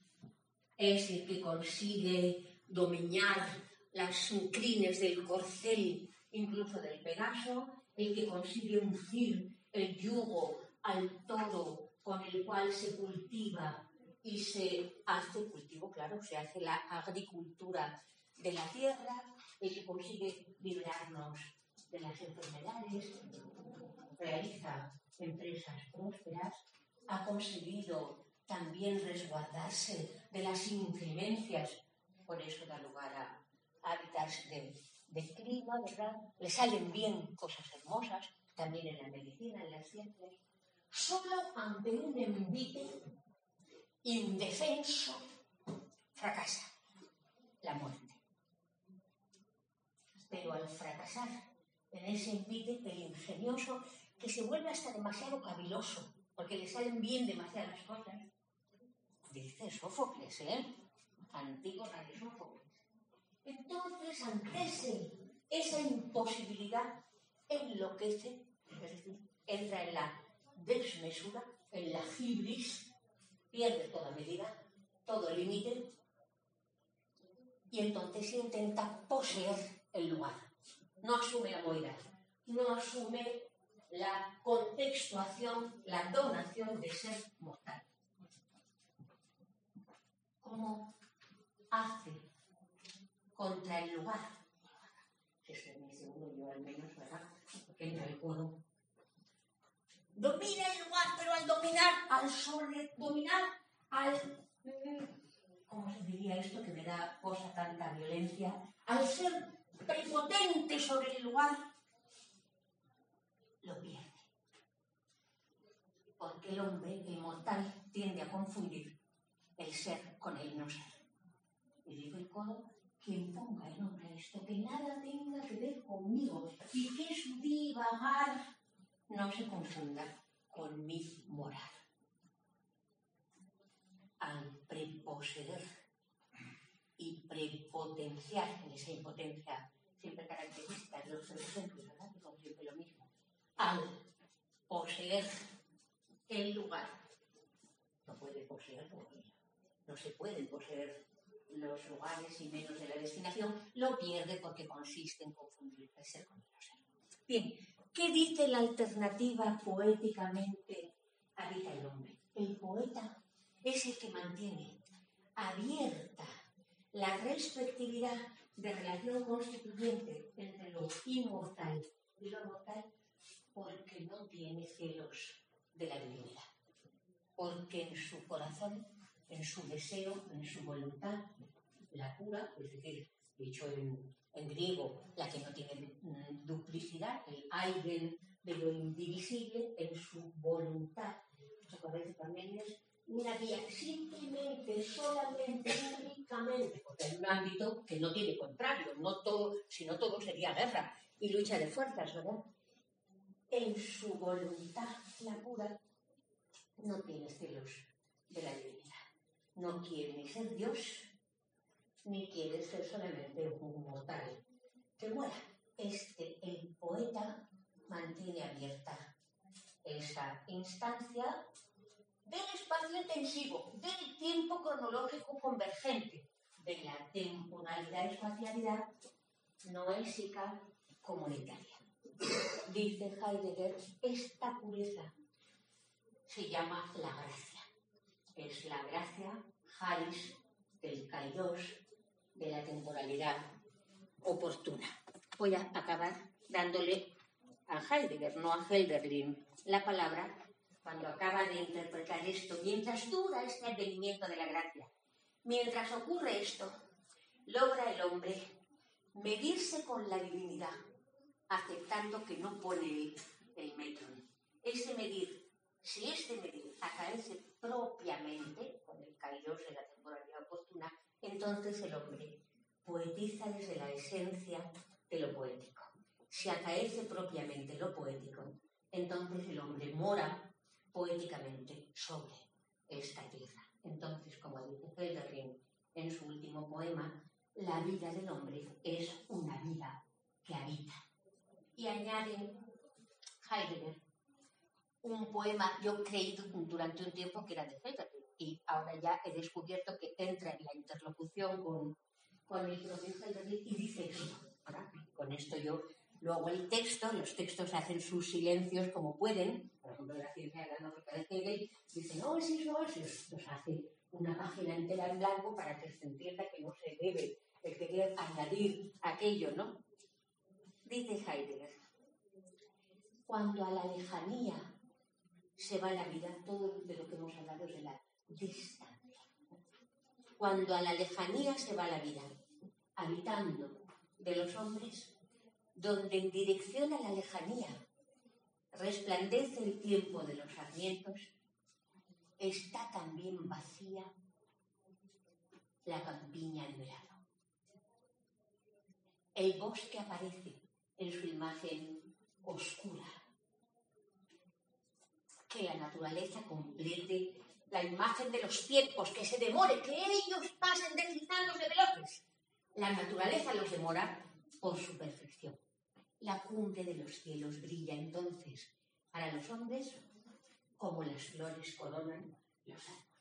Speaker 1: es el que consigue dominar las crines del corcel, incluso del Pegaso, el que consigue uncir el yugo al toro con el cual se cultiva y se hace cultivo, claro, se hace la agricultura de la tierra, el que consigue librarnos de las enfermedades. realiza empresas prósperas, ha conseguido también resguardarse de las inclemencias, por eso da lugar a hábitats de clima, ¿verdad? Le salen bien cosas hermosas, también en la medicina, en las ciencias, solo ante un envite indefenso fracasa la muerte. Pero al fracasar en ese envite, el ingenioso, que se vuelve hasta demasiado caviloso, porque le salen bien demasiadas cosas, dice Sófocles, Antígona de Sófocles. Entonces, ante esa imposibilidad, enloquece, es decir, entra en la desmesura, en la hibris, pierde toda medida, todo límite, y entonces intenta poseer el lugar. No asume la moira, no asume la contextuación, la donación de ser mortal. ¿Cómo hace contra el lugar? Este es mi segundo, yo al menos, ¿verdad? Porque entra el coro. Domina el lugar, pero al dominar, al sobredominar, al... ¿Cómo se diría esto que me da cosa tanta violencia? Al ser prepotente sobre el lugar, lo pierde. Porque el hombre, el mortal, tiende a confundir el ser con el no ser. Y dice el coro, quien ponga el nombre a esto, que nada tenga que ver conmigo y que su divagar no se confunda con mi moral. Al preposeer y prepotenciar, en esa impotencia siempre característica de los ejemplos, ¿verdad? Que son siempre lo mismo. Al poseer el lugar, no puede poseerlo, no se puede poseer los lugares y menos de la destinación, lo pierde porque consiste en confundir el ser con el no ser. Bien, ¿qué dice la alternativa poéticamente habita el hombre? El poeta es el que mantiene abierta la respectividad de relación constituyente entre lo inmortal y lo mortal porque no tiene celos de la divinidad. Porque en su corazón, en su deseo, en su voluntad, la pura, es decir, dicho en griego, la que no tiene duplicidad, el eigen de lo indivisible, en su voluntad, eso parece también es una vía simplemente, solamente, únicamente, porque hay un ámbito que no tiene contrario, no todo, sino todo sería guerra y lucha de fuerzas, ¿verdad? En su voluntad, la pura, no tiene celos de la divinidad. No quiere ni ser Dios, ni quiere ser solamente un mortal que muera. El poeta mantiene abierta esa instancia del espacio intensivo, del tiempo cronológico convergente, de la temporalidad-espacialidad noésica comunitaria. Dice Heidegger, esta pureza se llama la gracia. Es la gracia, Haris, del kairos, de la temporalidad oportuna. Voy a acabar dándole a Heidegger, no a Hölderlin, la palabra cuando acaba de interpretar esto. Mientras dura este advenimiento de la gracia, mientras ocurre esto, logra el hombre medirse con la divinidad, aceptando que no pone el metro. Ese medir, si este medir acaece propiamente con el kairos de la temporalidad oportuna, entonces el hombre poetiza desde la esencia de lo poético. Si acaece propiamente lo poético, entonces el hombre mora poéticamente sobre esta tierra. Entonces, como dice Hölderlin en su último poema, la vida del hombre es una vida que habita. Y añade Heidegger un poema, yo creí durante un tiempo que era de Hölderlin, y ahora ya he descubierto que entra en la interlocución con el propio Hölderlin y dice esto. ¿Verdad? Con esto yo, luego los textos hacen sus silencios como pueden, por ejemplo, la ciencia de la lógica de Hegel, dice, no, es oasis, nos hace una página entera en blanco para que se entienda que no se debe el querer añadir aquello, ¿no? Dice Heidegger, Cuando a la lejanía se va la vida, todo de lo que hemos hablado es de la distancia. Cuando a la lejanía se va la vida, habitando de los hombres, donde en dirección a la lejanía resplandece el tiempo de los sarmientos, está también vacía la campiña en verano. El bosque aparece en su imagen oscura. Que la naturaleza complete la imagen de los tiempos, que se demore, que ellos pasen deslizándose veloces. La naturaleza los demora por su perfección. La cumbre de los cielos brilla entonces para los hombres como las flores coronan los árboles.